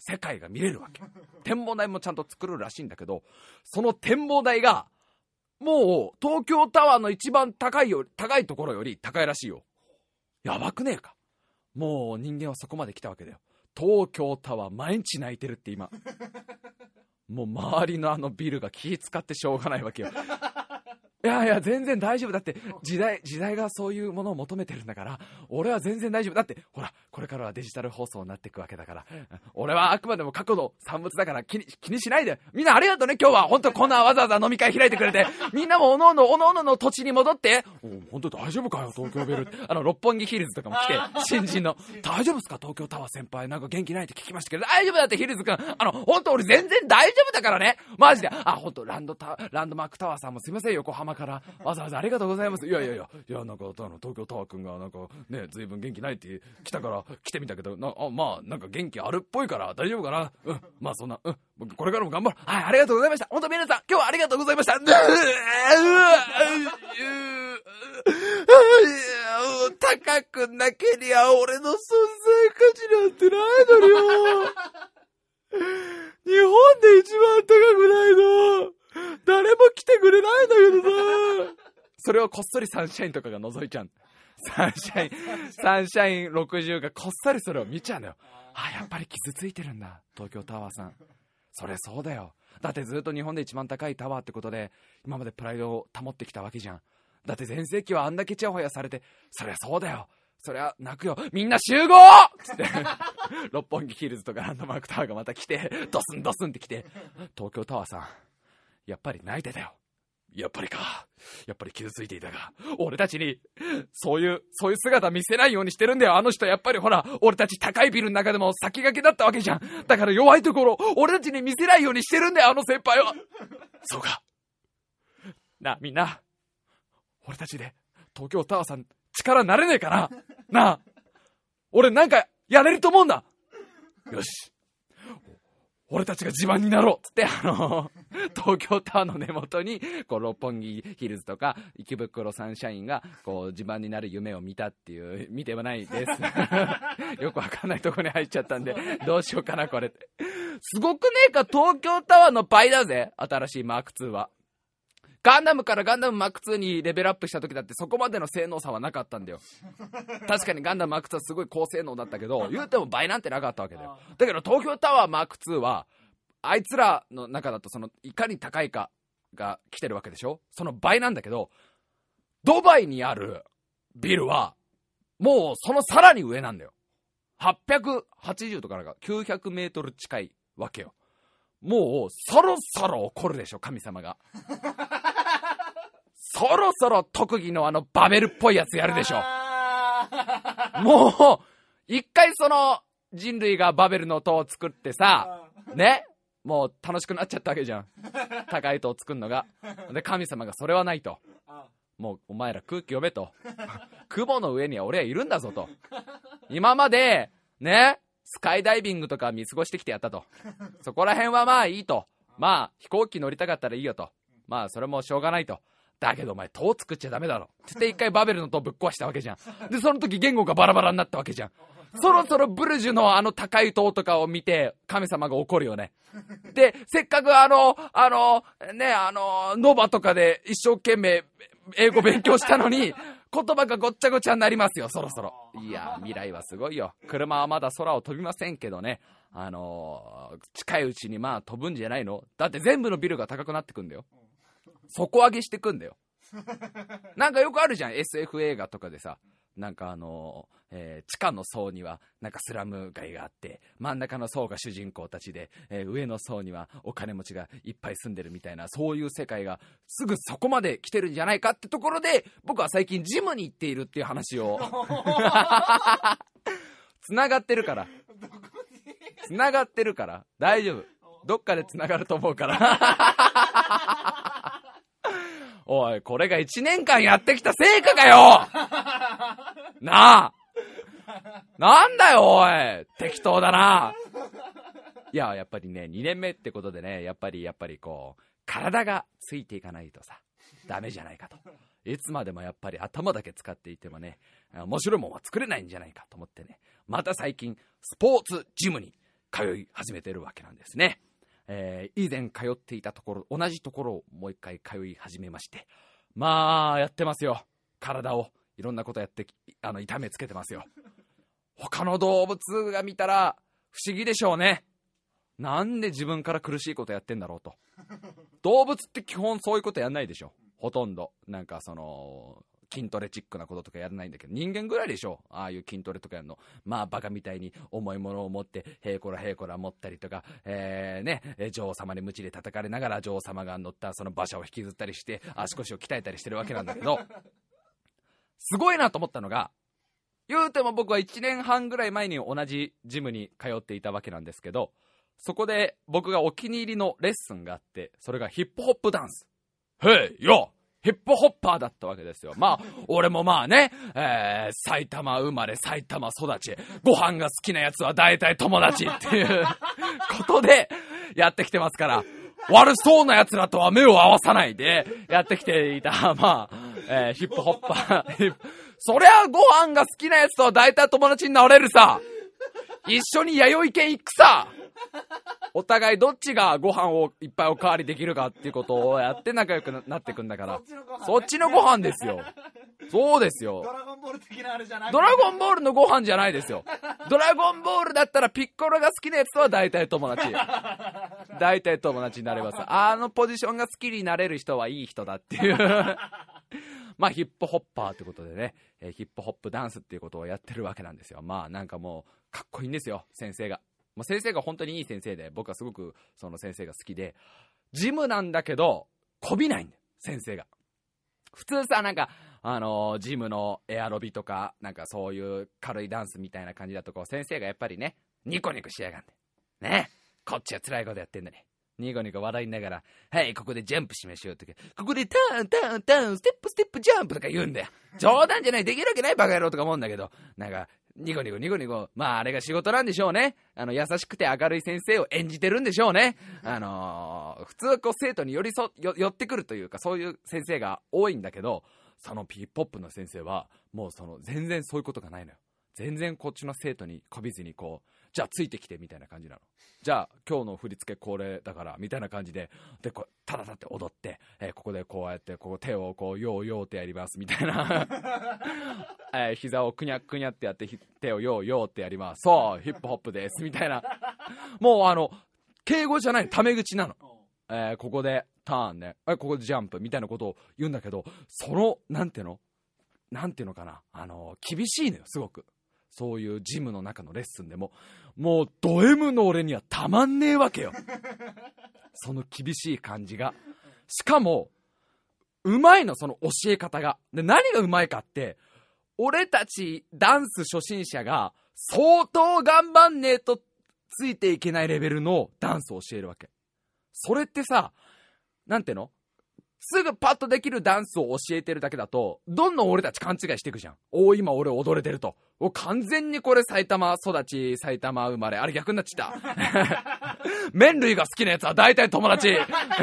世界が見れるわけ。展望台もちゃんと作るらしいんだけど、その展望台がもう東京タワーの一番高いよ高いところより高いらしいよ。やばくねえか。もう人間はそこまで来たわけだよ。東京タワー毎日泣いてるって今。もう周りのあのビルが気使ってしょうがないわけよ。いやいや全然大丈夫だって、時代時代がそういうものを求めてるんだから、俺は全然大丈夫だって。ほらこれからはデジタル放送になっていくわけだから、俺はあくまでも過去の産物だから気に気にしないで。みんなありがとうね、今日は本当こんなわざわざ飲み会開いてくれて。みんなもおのおのおのおのの土地に戻って。本当大丈夫かよ東京ビル。あの六本木ヒルズとかも来て、新人の大丈夫ですか東京タワー先輩、なんか元気ないって聞きましたけど、大丈夫だってヒルズ君、あの本当俺全然大丈夫だからね、マジで。あ本当ランドタランドマークタワーさんもすいません、横浜からわざわざありがとうございます。いやいやいやいや、なんかあの東京タワーくんがなんかねずいぶん元気ないって来たから来てみたけど、なあまあなんか元気あるっぽいから大丈夫かな。うんまあそんなうん僕これからも頑張る。はいありがとうございました。本当皆さん今日はありがとうございました。高くなけりゃ俺の存在価値なんてないのよ。日本で一番高くないの。誰も来てくれないんだけどさ。それをこっそりサンシャインとかが覗いちゃう。サンシャインサンシャインろくじゅうがこっそりそれを見ちゃうのよ。あやっぱり傷ついてるんだ東京タワーさん。それそうだよ。だってずっと日本で一番高いタワーってことで今までプライドを保ってきたわけじゃん。だって全盛期はあんだけチヤホヤされて、そりゃそうだよ、そりゃ泣くよ、みんな集合つって六本木ヒルズとかランドマークタワーがまた来てドスンドスンって来て、東京タワーさんやっぱり泣いてたよ。やっぱりか。やっぱり傷ついていたが、俺たちにそういうそういう姿見せないようにしてるんだよあの人。やっぱりほら俺たち高いビルの中でも先駆けだったわけじゃん。だから弱いところ俺たちに見せないようにしてるんだよあの先輩は。そうかなあみんな、俺たちで東京タワーさん力になれねえかな。なあ俺なんかやれると思うんだ。よし俺たちが自慢になろうつって、あの東京タワーの根元にこう六本木ヒルズとか池袋サンシャインがこう自慢になる夢を見たっていう。見てはないですよくわかんないとこに入っちゃったんでどうしようかなこれ。すごくねえか、東京タワーの倍だぜ新しいマークツーは。ガンダムからガンダムマークツーにレベルアップした時だってそこまでの性能差はなかったんだよ。確かにガンダムマークツーはすごい高性能だったけど言うても倍なんてなかったわけだよ。だけど東京タワーマークツーはあいつらの中だとそのいかに高いかが来てるわけでしょ。その倍なんだけどドバイにあるビルはもうそのさらに上なんだよ。はっぴゃくはちじゅうとかなんかきゅうひゃくメートル近いわけよ。もうそろそろ怒るでしょ神様が。そろそろ特技のあのバベルっぽいやつやるでしょ。もう一回その人類がバベルの塔を作ってさね、もう楽しくなっちゃったわけじゃん高い塔を作るのが。で神様がそれはないと、もうお前ら空気読めと雲の上には俺はいるんだぞと。今までねスカイダイビングとか見過ごしてきてやったと。そこら辺はまあいいと。まあ飛行機乗りたかったらいいよと。まあそれもしょうがないと。だけどお前塔作っちゃダメだろって言って一回バベルの塔ぶっ壊したわけじゃん。でその時言語がバラバラになったわけじゃん。そろそろブルジュのあの高い塔とかを見て神様が怒るよね。でせっかくあのあのねあのノバとかで一生懸命英語勉強したのに言葉がごっちゃごちゃになりますよそろそろ。いや未来はすごいよ。車はまだ空を飛びませんけどね、あのー、近いうちにまあ飛ぶんじゃないの。だって全部のビルが高くなってくんだよ。底上げしてくんだよ。なんかよくあるじゃん エスエフ 映画とかでさ、なんかあのーえー、地下の層にはなんかスラム街があって真ん中の層が主人公たちで、えー、上の層にはお金持ちがいっぱい住んでるみたいな、そういう世界がすぐそこまで来てるんじゃないかってところで僕は最近ジムに行っているっていう話をつながってるからつながってるから大丈夫、どっかでつながると思うからおいこれがいちねんかんやってきた成果かよなあなんだよおい適当だな。いややっぱりねにねんめってことでねやっぱりやっぱりこう体がついていかないとさダメじゃないかと。いつまでもやっぱり頭だけ使っていてもね面白いもんは作れないんじゃないかと思ってね、また最近スポーツジムに通い始めてるわけなんですね。えー、以前通っていたところ、同じところをもう一回通い始めまして、まあやってますよ。体をいろんなことやってあの痛めつけてますよ。他の動物が見たら不思議でしょうね。なんで自分から苦しいことやってんだろうと。動物って基本そういうことやんないでしょ、ほとんど。なんかその筋トレチックなこととかやらないんだけど、人間ぐらいでしょああいう筋トレとかやるの。まあバカみたいに重いものを持ってへいこらへいこら持ったりとか、えー、ね女王様に鞭で叩かれながら女王様が乗ったその馬車を引きずったりして足腰を鍛えたりしてるわけなんだけど、すごいなと思ったのが、言うても僕はいちねんはんぐらい前に同じジムに通っていたわけなんですけど、そこで僕がお気に入りのレッスンがあって、それがヒップホップダンス。へいよヒップホッパーだったわけですよ。まあ俺もまあね、えー、埼玉生まれ埼玉育ち、ご飯が好きなやつは大体友達っていうことでやってきてますから、悪そうなやつらとは目を合わさないでやってきていた、まあ、えー、ヒップホッパーそりゃご飯が好きなやつとは大体友達になれるさ。一緒に弥生県行くさ。お互いどっちがご飯をいっぱいおかわりできるかっていうことをやって仲良くなってくんだから、そっちのご飯ですよ。そうですよ。 ドラゴンボール的なあれじゃない。 ドラゴンボールのご飯じゃないですよ。ドラゴンボールだったらピッコロが好きなやつとは大体友達。大体友達になれます。あのポジションが好きになれる人はいい人だっていうまあヒップホッパーってことでね、えー、ヒップホップダンスっていうことをやってるわけなんですよ。まあなんかもうかっこいいんですよ、先生が。もう先生が本当にいい先生で、僕はすごくその先生が好きで、ジムなんだけどこびないんだよ、先生が。普通さ、なんかあのー、ジムのエアロビとかなんかそういう軽いダンスみたいな感じだと、こう先生がやっぱりねニコニコしやがんでね、こっちは辛いことやってんだね、ニコニコ笑いながら、はいここでジャンプしましょうとか、ここでターンターンターンステップステップジャンプとか言うんだよ。冗談じゃない、できるわけないバカ野郎とか思うんだけど、なんかニコニコニコニコ、まああれが仕事なんでしょうね。あの優しくて明るい先生を演じてるんでしょうね。あのー、普通はこう生徒に寄り添よ寄ってくるというか、そういう先生が多いんだけど、そのヒップホップの先生はもうその全然そういうことがないのよ。全然こっちの生徒にこびずに、こうじゃあついてきてみたいな感じなの。じゃあ今日の振り付けこれだからみたいな感じで、でこうただたって踊って、えー、ここでこうやってこう手をこうヨーヨーってやりますみたいな、えー、膝をくにゃくにゃってやって手をヨーヨーってやります、そうヒップホップですみたいな、もうあの敬語じゃない、タメ口なの。えー、ここでターンね、えー、ここでジャンプみたいなことを言うんだけど、そのなんていうのなんていうのかな、あのー、厳しいのよすごく。そういうジムの中のレッスンでももうド M の俺にはたまんねえわけよその厳しい感じが。しかもうまいの、その教え方が。で何がうまいかって、俺たちダンス初心者が相当頑張んねえとついていけないレベルのダンスを教えるわけ。それってさ、なんていうの、すぐパッとできるダンスを教えてるだけだとどんどん俺たち勘違いしていくじゃん。おお今俺踊れてると、お完全にこれ埼玉育ち埼玉生まれ、あれ逆になっちゃった麺類が好きなやつは大体友達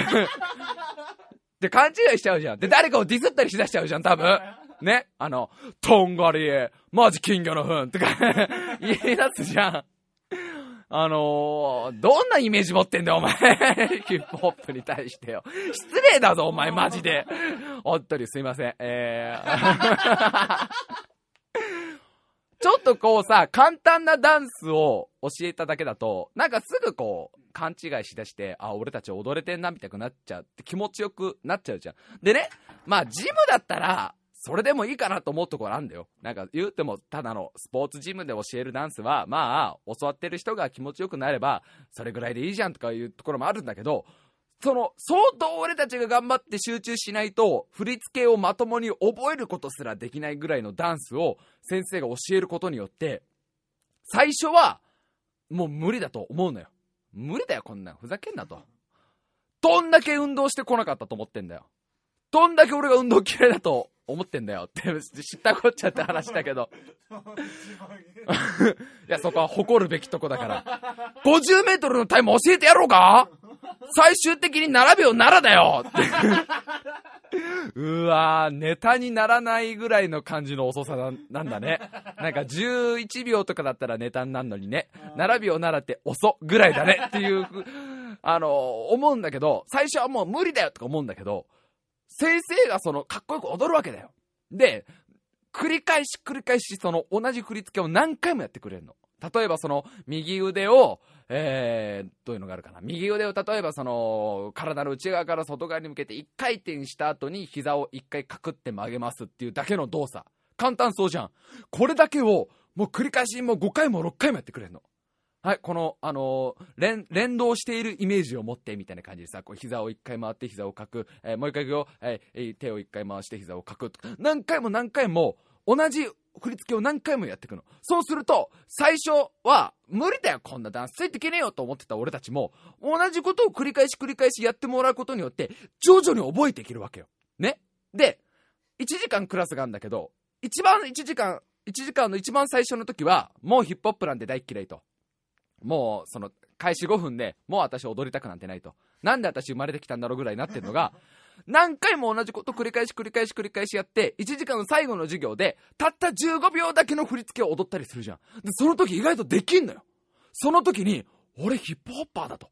で勘違いしちゃうじゃん。で誰かをディスったりしだしちゃうじゃん多分ね。あのとんがりマジ金魚の糞とか言い出すじゃん。あのー、どんなイメージ持ってんだよお前ヒップホップに対してよ。失礼だぞお前マジで。おっとりすいません。えー、ちょっとこうさ、簡単なダンスを教えただけだとなんかすぐこう勘違いしだして、あ俺たち踊れてんなみたいになっちゃうって気持ちよくなっちゃうじゃん。でね、まあジムだったらそれでもいいかなと思うところあるんだよ。なんか言うてもただのスポーツジムで教えるダンスはまあ教わってる人が気持ちよくなればそれぐらいでいいじゃんとかいうところもあるんだけど、その相当俺たちが頑張って集中しないと振り付けをまともに覚えることすらできないぐらいのダンスを先生が教えることによって最初はもう無理だと思うのよ。無理だよこんなんふざけんなと。どんだけ運動してこなかったと思ってんだよ。どんだけ俺が運動嫌いだと思ってんだよって知ったこっちゃって話だけどいやそこは誇るべきとこだから。ごじゅうメートルのタイム教えてやろうか。最終的にななびょうななだよってうわー、ネタにならないぐらいの感じの遅さな、なんだね。なんかじゅういちびょうとかだったらネタになるのにね、ななびょうならって遅ぐらいだねっていう、あの、思うんだけど、最初はもう無理だよとか思うんだけど、先生がその、かっこよく踊るわけだよ。で、繰り返し繰り返しその同じ振り付けを何回もやってくれるの。例えばその右腕を、えー、どういうのがあるかな、右腕を例えばその体の内側から外側に向けていっかい転した後に膝をいっかいカクって曲げますっていうだけの動作、簡単そうじゃん。これだけをもう繰り返しもうごかいもろっかいもやってくれるの。はい、この、あのー、連、連動しているイメージを持ってみたいな感じでさ、こう膝をいっかい回って膝をかく、えー、もういっかい行くよ、えー、手をいっかい回して膝をかく、何回も何回も同じ振り付けを何回もやっていくの。そうすると最初は無理だよ、こんなダンスついていけねえよと思ってた俺たちも、同じことを繰り返し繰り返しやってもらうことによって徐々に覚えていけるわけよね。でいちじかんクラスがあるんだけど、一番1時間いちじかんの一番最初の時はもうヒップホップなんて大嫌いと、もうその開始ごふんでもう私踊りたくなんてないと、なんで私生まれてきたんだろうぐらいになってるのが何回も同じこと繰り返し繰り返し繰り返しやって、いちじかんの最後の授業でたったじゅうごびょうだけの振り付けを踊ったりするじゃん。でその時意外とできんのよ。その時に俺ヒップホッパーだと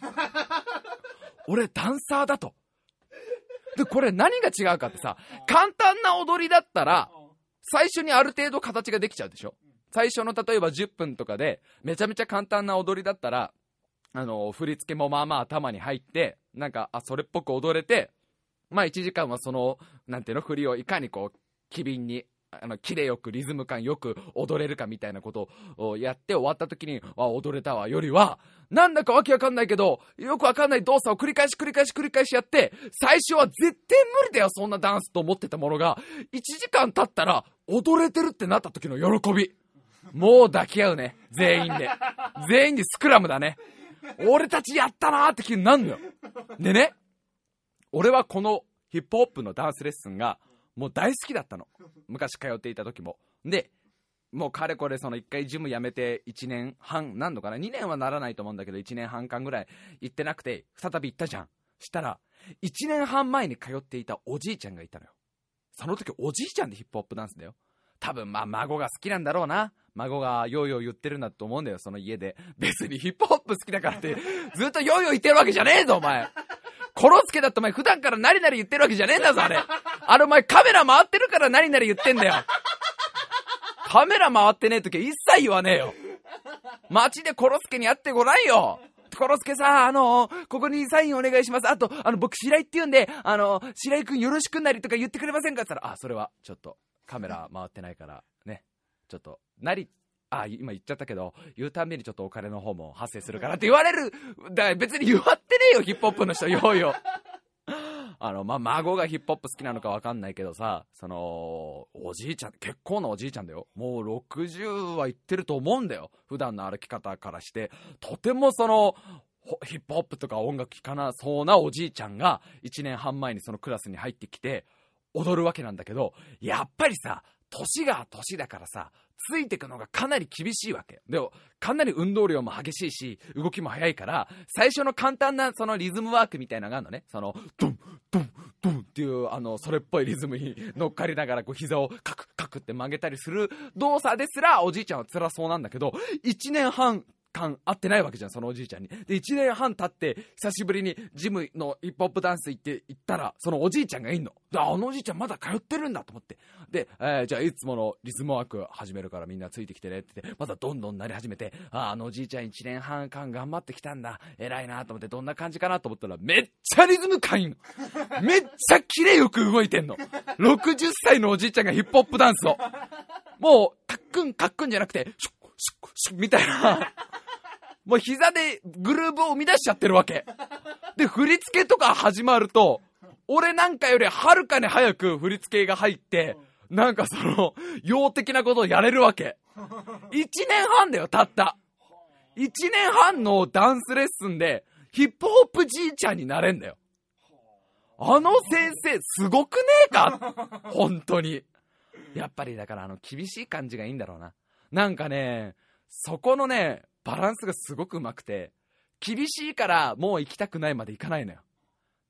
俺ダンサーだと。でこれ何が違うかってさ、簡単な踊りだったら最初にある程度形ができちゃうでしょ。最初の例えばじゅっぷんとかでめちゃめちゃ簡単な踊りだったら、あの振り付けもまあまあ頭に入って、なんかあそれっぽく踊れて、まあいちじかんはそのなんていうの振りをいかにこう機敏に、あのキレよくリズム感よく踊れるかみたいなことをやって終わった時にあ踊れたわよりは、なんだかわけわかんないけどよくわかんない動作を繰り返し繰り返し繰り返しやって、最初は絶対無理だよそんなダンスと思ってたものがいちじかん経ったら踊れてるってなった時の喜び、もう抱き合うね、全員で全員でスクラムだね、俺たちやったなーって気になるのよ。でね、俺はこのヒップホップのダンスレッスンがもう大好きだったの、昔通っていた時も。でもうかれこれそのいっかいジム辞めていちねんはん、なんのかなにねんはならないと思うんだけどいちねんはんかんぐらい行ってなくて再び行ったじゃん。したらいちねんはんまえに通っていたおじいちゃんがいたのよ。その時おじいちゃんでヒップホップダンスだよ。多分まあ孫が好きなんだろうな、孫がヨーヨー言ってるんだと思うんだよ、その家で。別にヒップホップ好きだからってずっとヨーヨー言ってるわけじゃねえぞお前。コロスケだってお前普段から何々言ってるわけじゃねえんだぞあれ。あれお前カメラ回ってるから何々言ってんだよ。カメラ回ってねえ時は一切言わねえよ。街でコロスケに会ってごらんよ。コロスケさん、あのー、ここにサインお願いします。あとあの僕白井って言うんで、あのー、白井くんよろしくなりとか言ってくれませんかって言ったら、あそれはちょっとカメラ回ってないからね、ちょっとなり、あ今言っちゃったけど言うたんびにちょっとお金の方も発生するからって言われる。だから別に言わってねえよヒップホップの人よーよ。あのまあ孫がヒップホップ好きなのか分かんないけどさ、そのおじいちゃん結構なおじいちゃんだよ、もうろくじゅうはいってると思うんだよ普段の歩き方からして。とてもそのヒップホップとか音楽聴かなそうなおじいちゃんがいちねんはんまえにそのクラスに入ってきて踊るわけなんだけど、やっぱりさ年が年だからさついてくのがかなり厳しいわけで、かなり運動量も激しいし動きも速いから、最初の簡単なそのリズムワークみたいなのがあるのね。そのドンドンドンっていうあのそれっぽいリズムに乗っかりながらこう膝をカクカクって曲げたりする動作ですらおじいちゃんは辛そうなんだけど、いちねんはん間会ってないわけじゃんそのおじいちゃんに。でいちねんはん経って久しぶりにジムのヒップホップダンス行って行ったらそのおじいちゃんがいんので、あのおじいちゃんまだ通ってるんだと思って、で、えー、じゃあいつものリズムワーク始めるからみんなついてきてねって言って、まだどんどんなり始めて、ああのおじいちゃんいちねんはん間頑張ってきたんだ偉いなと思って、どんな感じかなと思ったらめっちゃリズム感いいのめっちゃキレよく動いてんのろくじゅっさいのおじいちゃんがヒップホップダンスをもうカックンカックンじゃなくてシュッシュッシュッみたいなもう膝でグルーヴを生み出しちゃってるわけで、振り付けとか始まると俺なんかよりはるかに早く振り付けが入って、なんかその陽的なことをやれるわけ。いちねんはんだよたったいちねんはんのダンスレッスンでヒップホップじいちゃんになれんだよ。あの先生すごくねえか本当に。やっぱりだからあの厳しい感じがいいんだろうな。なんかねそこのねバランスがすごくうまくて、厳しいからもう行きたくないまでいかないのよ。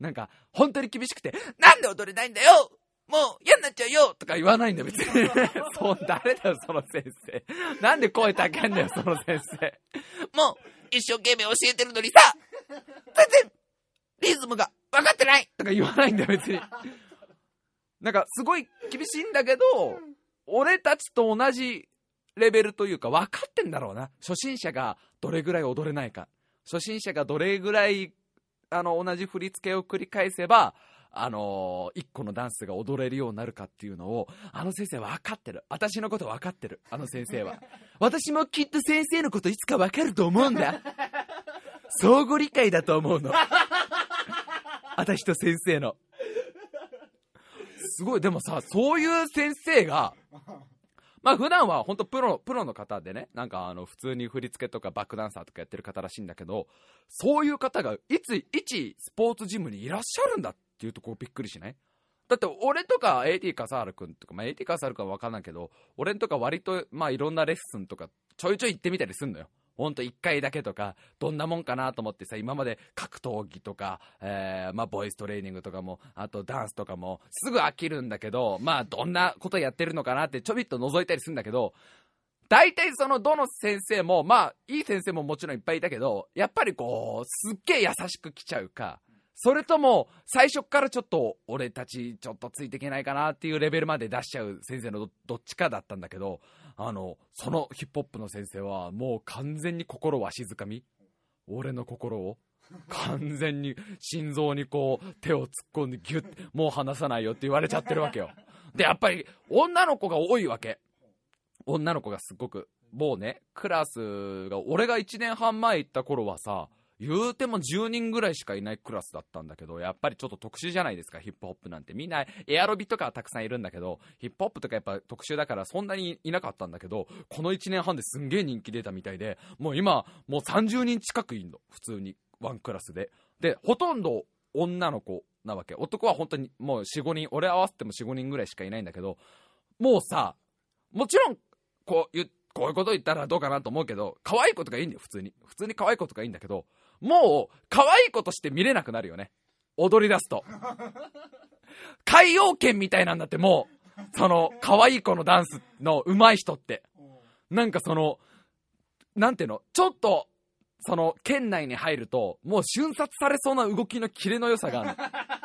なんか本当に厳しくて、なんで踊れないんだよ、もう嫌になっちゃうよとか言わないんだよ別にそう誰だよその先生、なんで声高いんだよその先生、もう一生懸命教えてるのにさ全然リズムが分かってないとか言わないんだよ別に。なんかすごい厳しいんだけど、俺たちと同じレベルというか分かってんだろうな、初心者がどれぐらい踊れないか、初心者がどれぐらいあの同じ振り付けを繰り返せばあのー、一個のダンスが踊れるようになるかっていうのをあの先生分かってる。私のこと分かってるあの先生は。私もきっと先生のこといつか分かると思うんだ相互理解だと思うの私と先生の。すごい。でもさ、そういう先生がまあ普段は本当プロプロの方でね、なんかあの普通に振り付けとかバックダンサーとかやってる方らしいんだけど、そういう方がいつ一スポーツジムにいらっしゃるんだっていうところびっくりしない？だって俺とか エーティー 笠原くんとか、まあ エーティー 笠原くんは分かんないけど、俺とか割とまあいろんなレッスンとかちょいちょい行ってみたりすんのよ。ほんといっかいだけとか、どんなもんかなと思ってさ、今まで格闘技とか、えー、まあボイストレーニングとかも、あとダンスとかもすぐ飽きるんだけど、まあどんなことやってるのかなってちょびっと覗いたりするんだけど、大体そのどの先生もまあいい先生ももちろんいっぱいいたけど、やっぱりこうすっげえ優しく来ちゃうか、それとも最初からちょっと俺たちちょっとついていけないかなっていうレベルまで出しちゃう先生の ど, どっちかだったんだけど、あのそのヒップホップの先生はもう完全に心わしづかみ、俺の心を完全に心臓にこう手を突っ込んでギュッ、もう離さないよって言われちゃってるわけよ。でやっぱり女の子が多いわけ。女の子がすごくもうね、クラスが俺がいちねんはん前行った頃はさ、言うてもじゅうにんぐらいしかいないクラスだったんだけど、やっぱりちょっと特殊じゃないですかヒップホップなんて。みんなエアロビとかはたくさんいるんだけど、ヒップホップとかやっぱ特殊だからそんなにいなかったんだけど、このいちねんはんですんげえ人気出たみたいで、もう今もうさんじゅうにん近くいんの、普通にワンクラスで。でほとんど女の子なわけ。男は本当にもう よん,ご 人、俺合わせても よん,ご 人ぐらいしかいないんだけど、もうさ、もちろんこういうこういうこと言ったらどうかなと思うけど、可愛い子とかいいんだよ。普通に普通に可愛い子とかいいんだけど、もう可愛い子として見れなくなるよね、踊り出すと。海洋圏みたいなんだって、もうその可愛い子のダンスの上手い人ってなんかそのなんていうの、ちょっとその県内に入るともう瞬殺されそうな動きのキレの良さがある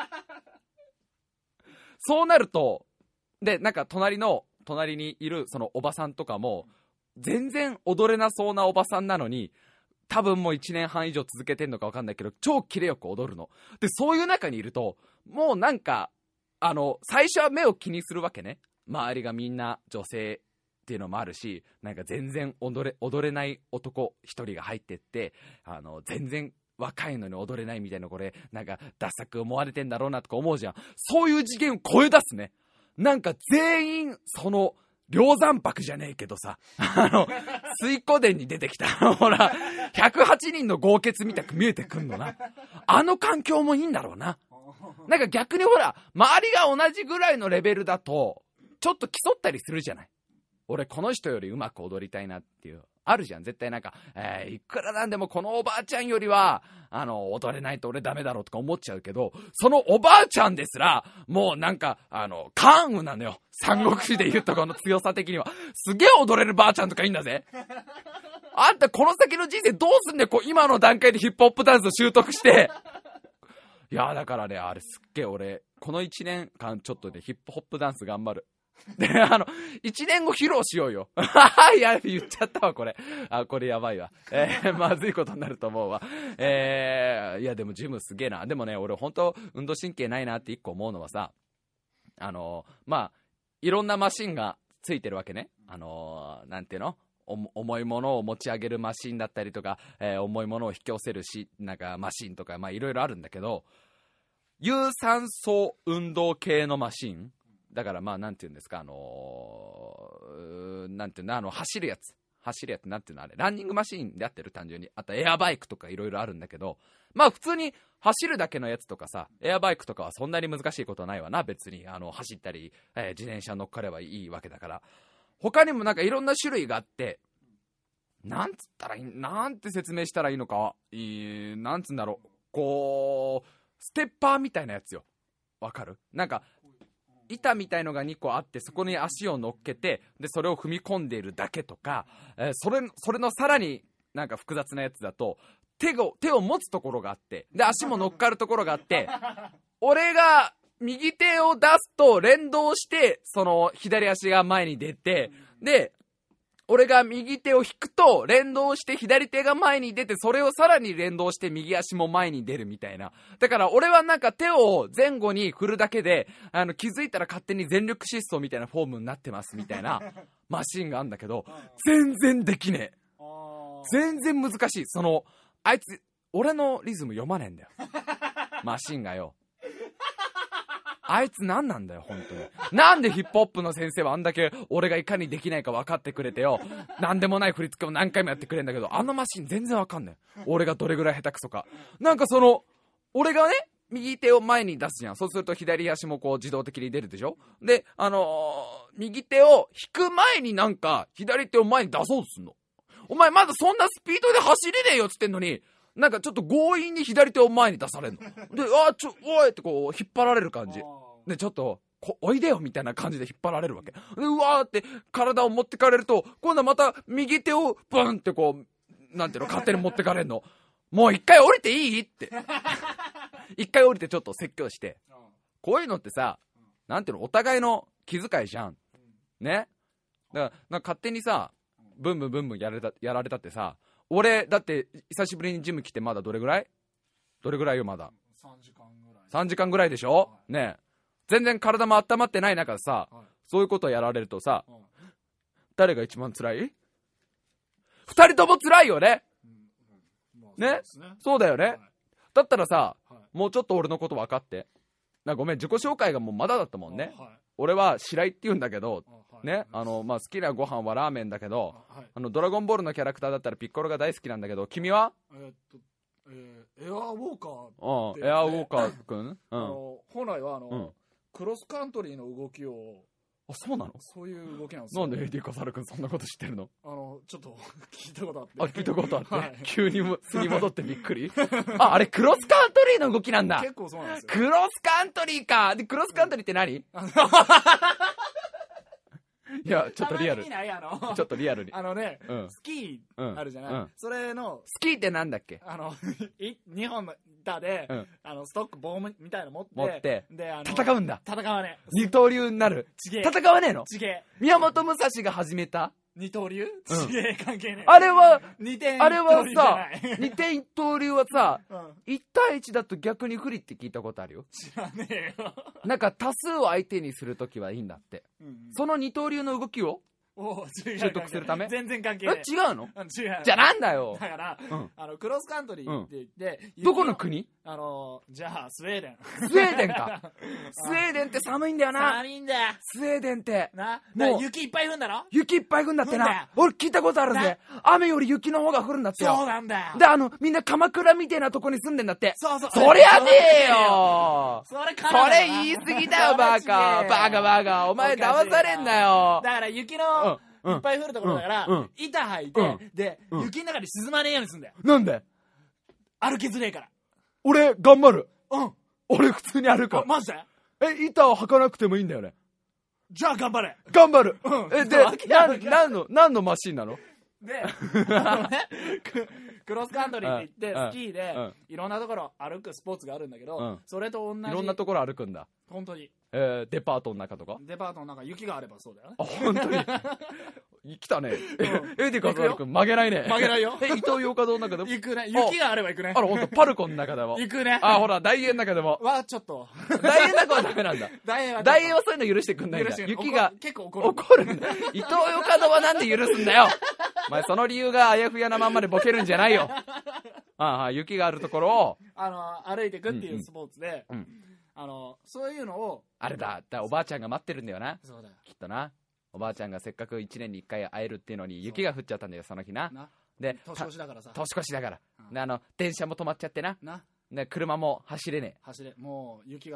そうなると、でなんか隣の隣にいるそのおばさんとかも全然踊れなそうなおばさんなのに、多分もういちねんはん以上続けてんのか分かんないけど超キレよく踊るので、そういう中にいるともうなんかあの最初は目を気にするわけね。周りがみんな女性っていうのもあるし、なんか全然踊れ踊れない男一人が入ってって、あの全然若いのに踊れないみたいな、これなんかダサく思われてんだろうなとか思うじゃん。そういう次元を超え出すね。なんか全員その梁山泊じゃねえけどさ、あの水湖殿に出てきたほらひゃくはちにんの豪傑みたく見えてくんのな。あの環境もいいんだろうな。なんか逆にほら周りが同じぐらいのレベルだとちょっと競ったりするじゃない。俺この人よりうまく踊りたいなっていうあるじゃん絶対。なんか、えー、いくらなんでもこのおばあちゃんよりはあの踊れないと俺ダメだろうとか思っちゃうけど、そのおばあちゃんですらもうなんかあの関羽なのよ、三国志でいうとこの強さ的には。すげえ踊れるばあちゃんとかいいんだぜ。あんたこの先の人生どうすんねん、こう今の段階でヒップホップダンスを習得して。いやだからね、あれすっげえ俺このいちねんかんちょっとねヒップホップダンス頑張る。であのいちねんご披露しようよいや言っちゃったわこれ。あこれやばいわ、えー、まずいことになると思うわ。えー、いやでもジムすげえな。でもね俺本当運動神経ないなって一個思うのはさ、あのー、まあいろんなマシンがついてるわけね。あのー、なんていうの、重いものを持ち上げるマシンだったりとか、えー、重いものを引き寄せるしなんかマシンとかまあいろいろあるんだけど、有酸素運動系のマシンだから、まあなんていうんですか、あのー、なんていうの、あの走るやつ走るやつなんていうの、あれランニングマシンであってる単純に。あとエアバイクとかいろいろあるんだけど、まあ普通に走るだけのやつとかさ、エアバイクとかはそんなに難しいことはないわな別に。あの走ったり、えー、自転車乗っかればいいわけだから。他にもなんかいろんな種類があって、なんつったらいい、なんて説明したらいいのか、いいなんつうんだろう、こうステッパーみたいなやつよ。わかる？なんか板みたいのがにこあって、そこに足を乗っけて、でそれを踏み込んでいるだけとか、えー、それそれのさらになんか複雑なやつだと、手を手を持つところがあって、で足も乗っかるところがあって俺が右手を出すと連動してその左足が前に出て、で俺が右手を引くと連動して左手が前に出て、それをさらに連動して右足も前に出るみたいな。だから俺はなんか手を前後に振るだけで、あの気づいたら勝手に全力疾走みたいなフォームになってますみたいなマシンがあるんだけど、全然できねえ。全然難しい。そのあいつ俺のリズム読まねえんだよマシンがよ。あいつ何なんだよ本当に。なんでヒップホップの先生はあんだけ俺がいかにできないか分かってくれてよ、なんでもない振り付けを何回もやってくれるんだけど、あのマシン全然分かんない。俺がどれぐらい下手くそか。なんかその俺がね右手を前に出すじゃん。そうすると左足もこう自動的に出るでしょ。であのー、右手を引く前になんか左手を前に出そうとすんの。お前まだそんなスピードで走れねえよっつってんのに、なんかちょっと強引に左手を前に出されるので、あちょおいってこう引っ張られる感じで、ちょっとこおいでよみたいな感じで引っ張られるわけで、うわーって体を持ってかれると、今度はまた右手をブンってこうなんていうの勝手に持ってかれるの。もう一回降りていいって一回降りてちょっと説教して、こういうのってさ、なんていうの、お互いの気遣いじゃんね。だからなんか勝手にさブンブンブンブンやられたやられたってさ、俺だって久しぶりにジム来てまだどれぐらいどれぐらいよ、まださんじかんぐらいさんじかんぐらいでしょ、はい、ねえ、全然体も温まってない中でさ、はい、そういうことをやられるとさ、はい、誰が一番辛い？二人とも辛いよね、うんまあ、ね, そうねそうだよね、はい、だったらさ、はい、もうちょっと俺のこと分かって。なんかごめん、自己紹介がもうまだだったもんね、はい、俺は白井って言うんだけど、はい、ね、あのまあ、好きなご飯はラーメンだけど、はい、あのドラゴンボールのキャラクターだったらピッコロが大好きなんだけど、君は？えー、っと、 えー、エアーウォーカーって、 うん、エアーウォーカーくん、うん、 あの本来はあの、うん、クロスカントリーの動きを、 あ、そうなの？ そういう動きなんですよ。 なんでエイディカサル君そんなこと知ってるの？ あのちょっと聞いたことあって。 あ、聞いたことあって、はい、急に素に戻ってびっくりあ、あれクロスカントリーの動きなんだ。 結構そうなんですよ。 クロスカントリーか。でクロスカントリーって何？いやちょっとリアル、ちょっとリアルにあのね、うん、スキーあるじゃない、うん、それのスキーってなんだっけ？ あのにほんの板で、うん、あのストック棒みたいなの持って、 持ってであの戦うんだ。 戦わねえ、 二刀流になる。 ちげえ、 戦わねえの？ ちげえ、 宮本武蔵が始めた二刀流、ちげえ、関係ねえ。 あれは二点あれはさ二点一刀流はさ、 うん、 いち対いちだと逆に不利って聞いたことあるよ。 知らねえよなんか多数を相手にするときはいいんだって、うんうん、その二刀流の動きを習得するため？ 全然関係ない。 違うの？ 違う。 じゃあなんだよ。 だから、うん、あのクロスカントリーって言って、 うん、どこの国？ あのじゃあスウェーデン。 スウェーデンか。スウェーデンって寒いんだよな。 寒いんだよ。 スウェーデンってな、もう雪いっぱい降るんだろ？ 雪いっぱい降るんだってな。俺聞いたことあるぜ。雨より雪の方が降るんだってよ。 そうなんだよ。 であのみんな鎌倉みたいなとこに住んでんだって。 そうそう。 そりゃねえよ。 それそれ言い過ぎだよバカ。バカバカ。お前騙されんなよ。 だから雪の、うんいっぱい降るところだから、うん、板履いて、うん、で、うん、雪の中に沈まねえようにするんだよ。 なんで？ 歩きづれえから。 俺頑張る。 うん。 俺普通に歩く。 あ、マジで？ え、板を履かなくてもいいんだよね。 じゃあ頑張れ。 頑張る。 うん。 え、で、な、なんの、何のマシンなの？ で、あのね、クロスカントリーって言って、スキーで、いろんなところ歩くスポーツがあるんだけど、うん、それと同じ。 いろんなところ歩くんだ。 本当に。 えー、デパートの中とか？ デパートの中、雪があればそうだよね。 あ、本当に。来たね。え、エディカズマル君曲げないね。 曲げないよ。 え、伊東洋華堂の中でも？ 行くね。雪があれば行くね。 あら、ほんと、パルコの中でも。 行くね。 あ、ほら、大英の中でも。 は、ちょっと。 大英の中はダメなんだ。 大英は。 大英はそういうの許してくんないんだ。雪が。 結構怒る。 怒るんだ。伊東洋華堂はなんで許すんだよ。お前、その理由があやふやなまんまでボケるんじゃないよ。ああ、雪があるところを。 あの、歩いてくっていうスポーツで、うんうん、あの、そういうのを。 あれだ、だおばあちゃんが待ってるんだよな。 そうだよ。 きっとな。おばあちゃんがせっかくいちねんにいっかい会えるっていうのに雪が降っちゃったんだよ、その日な。 なで、 年越しだからさ。 年越しだから。 うん、 で、あの、電車も止まっちゃってな。 な。 で、車も走れねえ。 走れ。もう、雪が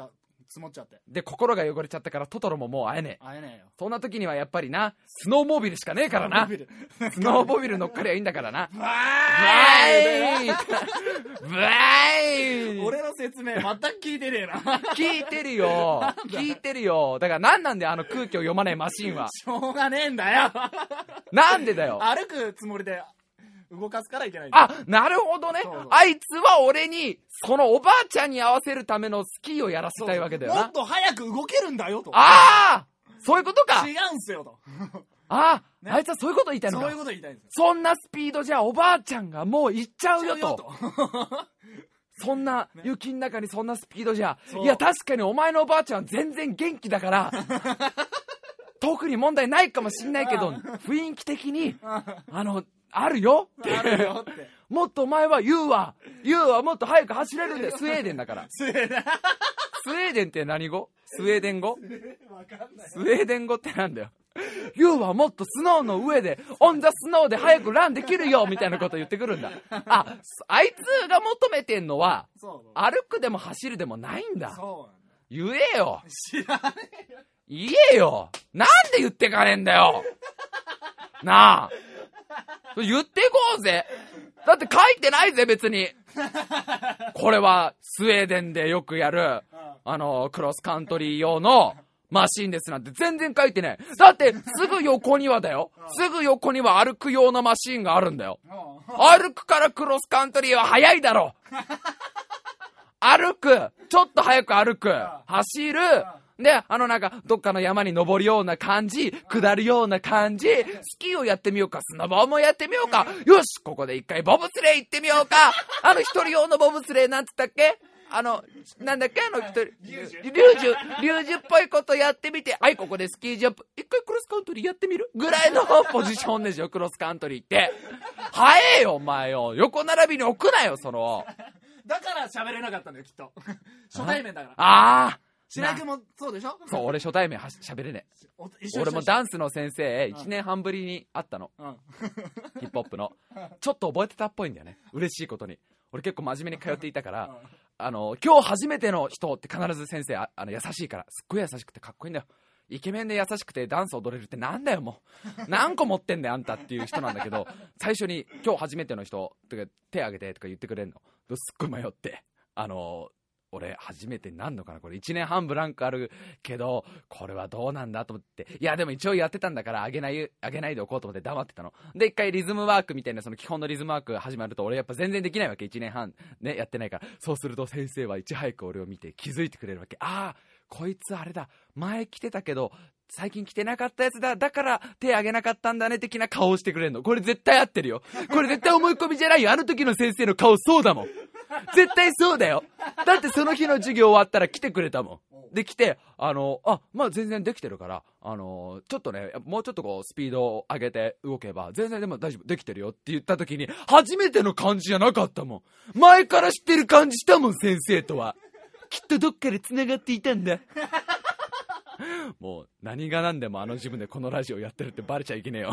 積もっちゃって。 で、心が汚れちゃったからトトロももう会えねえ。 会えねえよ。 そんな時にはやっぱりな、スノーモービルしかねえからな。スノーモービル乗っかりゃいいんだからな。 ブブワーイブワーイ俺の説明全く聞いてねえな。 聞いてるよ。聞いてるよ。だからなんなんであの空気を読まないマシンは。 しょうがねえんだよ。 なんでだよ。 歩くつもりで動かすからいけないんだよ。 あ、なるほどね。 そうそうあいつは俺に、そのおばあちゃんに合わせるためのスキーをやらせたいわけだよな。 もっと早く動けるんだよと。 ああそういうことか。 違うんすよと。 ああ、 ねあいつはそういうこと言いたいのか。 そういうこと言いたいんですよ。 そんなスピードじゃおばあちゃんがもう行っちゃうよと。そんな雪の中にそんなスピードじゃ、 そういや確かにお前のおばあちゃんは全然元気だから特に問題ないかもしんないけど雰囲気的にあのあるよってあるよって。 もっとお前は言うわ言うわもっと早く走れるんだよ。スウェーデンだから。 スウェーデン。 スウェーデンって何語？スウェーデン語？ わかんない。 スウェーデン語ってなんだよ。ユウはもっとスノーの上でオンザスノーで早くランできるよみたいなこと言ってくるんだ。あ、あいつが求めてんのはそう歩くでも走るでもないんだ。 そうなんだ。 言えよ。 知らねえよ。 言えよ。なんで言ってかねえんだよ。なあ。言ってこうぜ。だって書いてないぜ別に。これはスウェーデンでよくやるあのクロスカントリー用のマシンですなんて全然書いてない。だってすぐ横にはだよ。すぐ横には歩く用のマシンがあるんだよ。歩くからクロスカントリーは速いだろ。歩く。ちょっと早く歩く。走る。で、あのなんか、どっかの山に登るような感じ、下るような感じ、スキーをやってみようか、スノボーもやってみようか、よし、ここで一回ボブスレー行ってみようか、あの一人用のボブスレーなんつったっけ？あの、なんだっけあの一人、リュージュ、リュージュっぽいことやってみて、はい、ここでスキージャンプ、一回クロスカントリーやってみるぐらいのポジションでしょ、クロスカントリーって。早えよ、お前よ。横並びに置くなよ、その。 だから喋れなかったんだよ、きっと。初対面だから。 ああ白井君もそうでしょ？ そう、俺初対面は喋れねえ。俺もダンスの先生いちねんはんぶりに会ったの、うん、ヒップホップのちょっと覚えてたっぽいんだよね。嬉しいことに俺結構真面目に通っていたから、うん、あの今日初めての人って必ず先生 あ, あの優しいからすっごい優しくてかっこいいんだよ。イケメンで優しくてダンス踊れるってなんだよもう何個持ってんだよあんたっていう人なんだけど最初に今日初めての人とか手挙げてとか言ってくれるのすっごい迷ってあの俺初めてなんのかなこれいちねんはんブランクあるけどこれはどうなんだと思っていやでも一応やってたんだからあげないあげないでおこうと思って黙ってたので一回リズムワークみたいなその基本のリズムワーク始まると俺やっぱ全然できないわけいちねんはんねやってないからそうすると先生はいち早く俺を見て気づいてくれるわけああこいつあれだ前来てたけど最近来てなかったやつだだから手挙げなかったんだね的な顔をしてくれるのこれ絶対合ってるよこれ絶対思い込みじゃないよあの時の先生の顔そうだもん絶対そうだよだってその日の授業終わったら来てくれたもんで来てあのあまあ全然できてるからあのちょっとねもうちょっとこうスピードを上げて動けば全然でも大丈夫できてるよって言った時に初めての感じじゃなかったもん前から知ってる感じしたもん先生とはきっとどっかで繋がっていたんだもう何が何でもあの自分でこのラジオやってるってバレちゃいけねえよ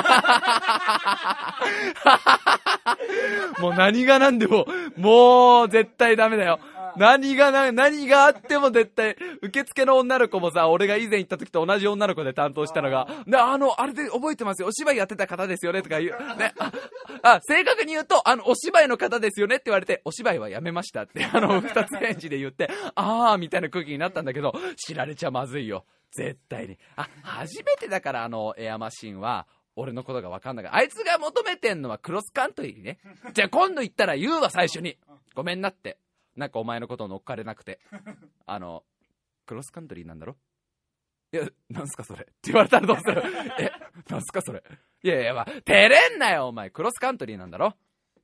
もう何が何でももう絶対ダメだよ何が何何があっても絶対受付の女の子もさ俺が以前行った時と同じ女の子で担当したのがであのあれで覚えてますよお芝居やってた方ですよねとか言う、ね、ああ正確に言うとあのお芝居の方ですよねって言われてお芝居はやめましたってあの二つ返事で言ってあーみたいな空気になったんだけど知られちゃまずいよ絶対にあ初めてだからあのエアマシンは俺のことが分かんないからあいつが求めてんのはクロスカントリーねじゃあ今度行ったら言うわ最初にごめんなってなんかお前のことを乗っかれなくてあのクロスカントリーなんだろいやなんすかそれって言われたらどうするえなんすかそれいやいやまあ照れんなよお前クロスカントリーなんだろ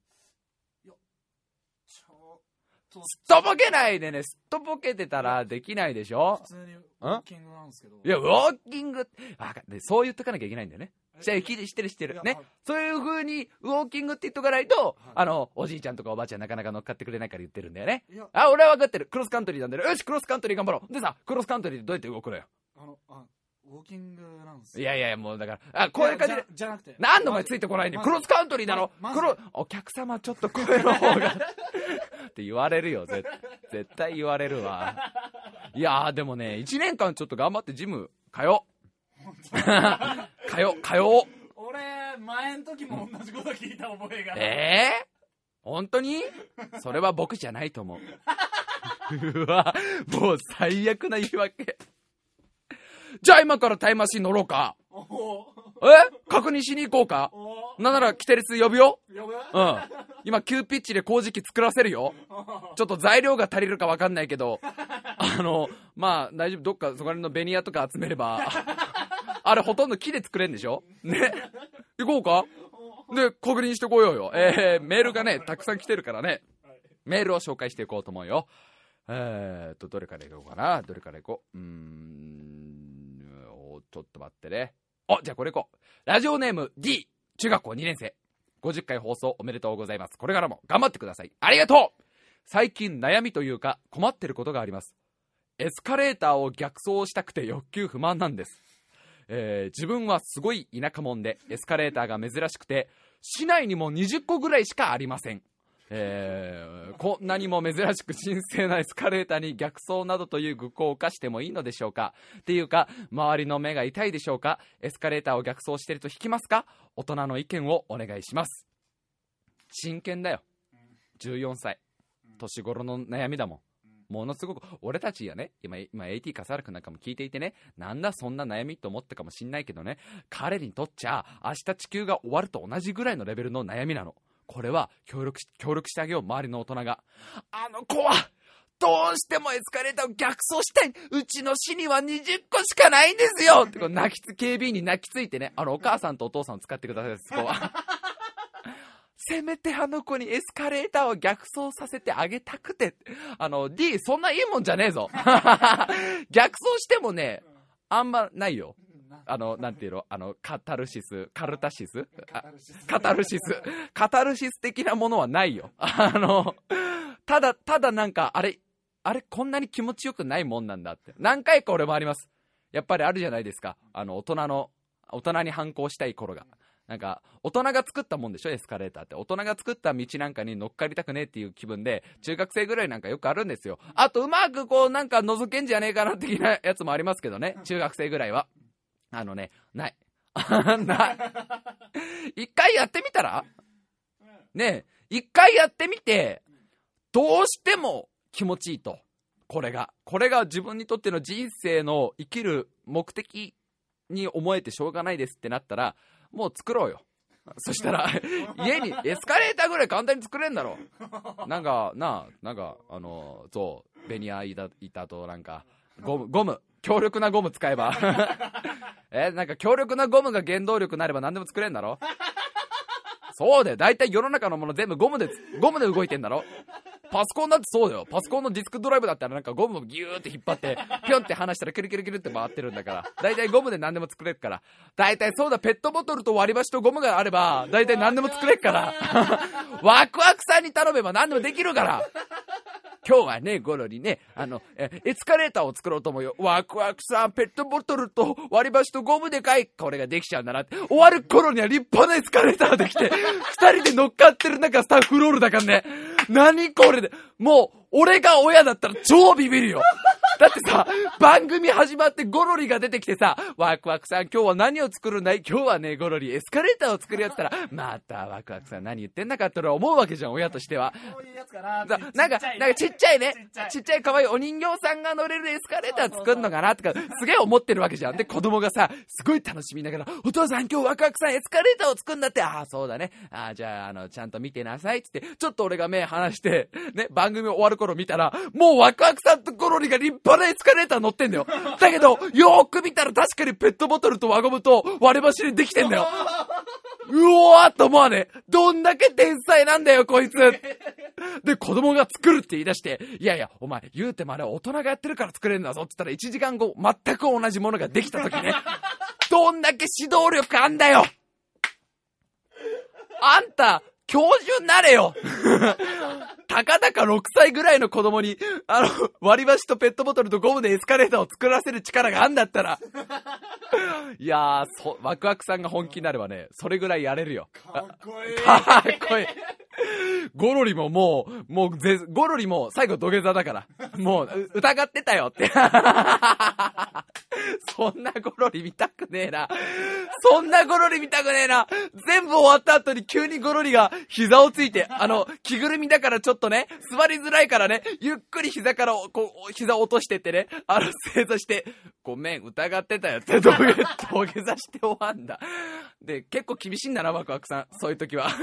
すっとぼけないでねすっとぼけてたらできないでしょ普通にウォーキングなんですけどいやウォーキングあでそう言っとかなきゃいけないんだよね知ってる知ってるねそういう風にウォーキングって言っとかないと、はい、あのおじいちゃんとかおばあちゃんなかなか乗っかってくれないから言ってるんだよねあ俺は分かってるクロスカントリーなんだよよしクロスカントリー頑張ろうでさクロスカントリーでどうやって動くのよあのあウォーキングなんですいやいやもうだからあこういう感じでじゃなくて何の前ついてこないんで、ま、クロスカントリーだろ、ま、クロお客様ちょっと声の方がって言われるよ絶絶対言われるわいやーでもねいちねんかんちょっと頑張ってジム通おう通おう通おう。 俺前の時も同じこと聞いた覚えが。 えー、本当にそれは僕じゃないと思う。うわもう最悪な言い訳。じゃあ今からタイムマシン乗ろうか。え確認しに行こうか。なんならキテレツ呼ぶよ。 呼ぶ？ うん。今急ピッチで工事機作らせるよ。ちょっと材料が足りるか分かんないけど、あのまあ大丈夫。どっかそこら辺のベニヤとか集めればあれほとんど木で作れんでしょね。行こうか。で確認してこようよ。えー、メールがねたくさん来てるからね、メールを紹介していこうと思うよ。えーっとどれからいこうかな。どれからいこう。うーんおちょっと待ってね。おじゃあこれいこう。ラジオネーム D 中学校にねん生。ごじゅっかい放送おめでとうございます。これからも頑張ってください。ありがとう。最近悩みというか困ってることがあります。エスカレーターを逆走したくて欲求不満なんです。えー、自分はすごい田舎者でエスカレーターが珍しくて市内にもにじゅっこぐらいしかありません。えー、こんなにも珍しく神聖なエスカレーターに逆走などという愚行を犯してもいいのでしょうか。っていうか周りの目が痛いでしょうか。エスカレーターを逆走してると引きますか。大人の意見をお願いします。真剣だよ。じゅうよんさい年頃の悩みだもん。ものすごく俺たちやね今今 エーティー 笠原くんなんかも聞いていてね、なんだそんな悩みと思ったかもしんないけどね、彼にとっちゃ明日地球が終わると同じぐらいのレベルの悩みなの。これは協力し協力してあげよう。周りの大人があの子はどうしてもエスカレーターを逆走したい、うちの市にはにじゅっこしかないんですよってこう泣きつ警備員に泣きついてね、あのお母さんとお父さんを使ってください。そこはせめてあの子にエスカレーターを逆走させてあげたくて、あの D そんないいもんじゃねえぞ逆走してもねあんまないよ。あのなんていうの、あのカタルシスカルタシスカタルシスカタルシス的なものはないよ。あのただただなんかあれあれこんなに気持ちよくないもんなんだって何回か俺もあります。やっぱりあるじゃないですか、あの大人の大人に反抗したい頃が。なんか大人が作ったもんでしょエスカレーターって。大人が作った道なんかに乗っかりたくねえっていう気分で中学生ぐらいなんかよくあるんですよ。あとうまくこうなんか覗けんじゃねえかな的なやつもありますけどね、中学生ぐらいは。あのねないない一回やってみたらねえ、一回やってみてどうしても気持ちいいと、これがこれが自分にとっての人生の生きる目的に思えてしょうがないですってなったらもう作ろうよ。そしたら家にエスカレーターぐらい簡単に作れんだろ。なんかなあなんかあのそうベニヤ板板となんかゴムゴム強力なゴム使えばえなんか強力なゴムが原動力になれば何でも作れんだろ。そうだよ、大体世の中のもの全部ゴムでゴムで動いてんだろ。パソコンだってそうだよ。パソコンのディスクドライブだったらなんかゴムをギューって引っ張ってピョンって離したらキュルキュルキュルって回ってるんだから、大体ゴムで何でも作れるから。大体そうだ、ペットボトルと割り箸とゴムがあれば大体何でも作れるからワクワクさんに頼めば何でもできるから。今日はねゴロにねあのえエスカレーターを作ろうと思うよ。ワクワクさんペットボトルと割り箸とゴムでかいこれができちゃうんだなって。終わる頃には立派なエスカレーターできて二人で乗っかってる中スタッフロールだからね。何これでもう俺が親だったら超ビビるよ。だってさ番組始まってゴロリが出てきてさ、ワクワクさん今日は何を作るんだい。今日はねゴロリエスカレーターを作るやつったらまたワクワクさん何言ってんだかって俺は思うわけじゃん、親としては。 こういうやつかなってなんかなんかちっちゃいねちっちゃい可愛いお人形さんが乗れるエスカレーター作るのかなとかすげえ思ってるわけじゃん。で子供がさすごい楽しみながらお父さん今日ワクワクさんエスカレーターを作るんだって。ああそうだね、あじゃああのちゃんと見てなさいっつってちょっと俺が目離してね番組終わる頃見たらもうワクワクさんとゴロリが立派なエスカレーター乗ってんだよ。だけどよーく見たら確かにペットボトルと輪ゴムと割り箸でできてんだよ。うおーっと思わねえ、どんだけ天才なんだよこいつ。で子供が作るって言い出して、いやいやお前言うてもあれ大人がやってるから作れるんだぞって言ったらいちじかんご全く同じものができた時ねどんだけ指導力あんだよ。あんた教授になれよたかだかろくさいぐらいの子供にあの割り箸とペットボトルとゴムでエスカレーターを作らせる力があんだったらいやーそワクワクさんが本気になればねそれぐらいやれるよ。 かっこいいかっこいいゴロリももう、もうぜ、ゴロリも最後土下座だから。もう、疑ってたよって。そんなゴロリ見たくねえな。そんなゴロリ見たくねえな。全部終わった後に急にゴロリが膝をついて、あの、着ぐるみだからちょっとね、座りづらいからね、ゆっくり膝からこう、膝を落としてってね、あの、正座して、ごめん、疑ってたよって土下、土下座して終わんだ。で、結構厳しいんだな、ワクワクさん。そういう時は。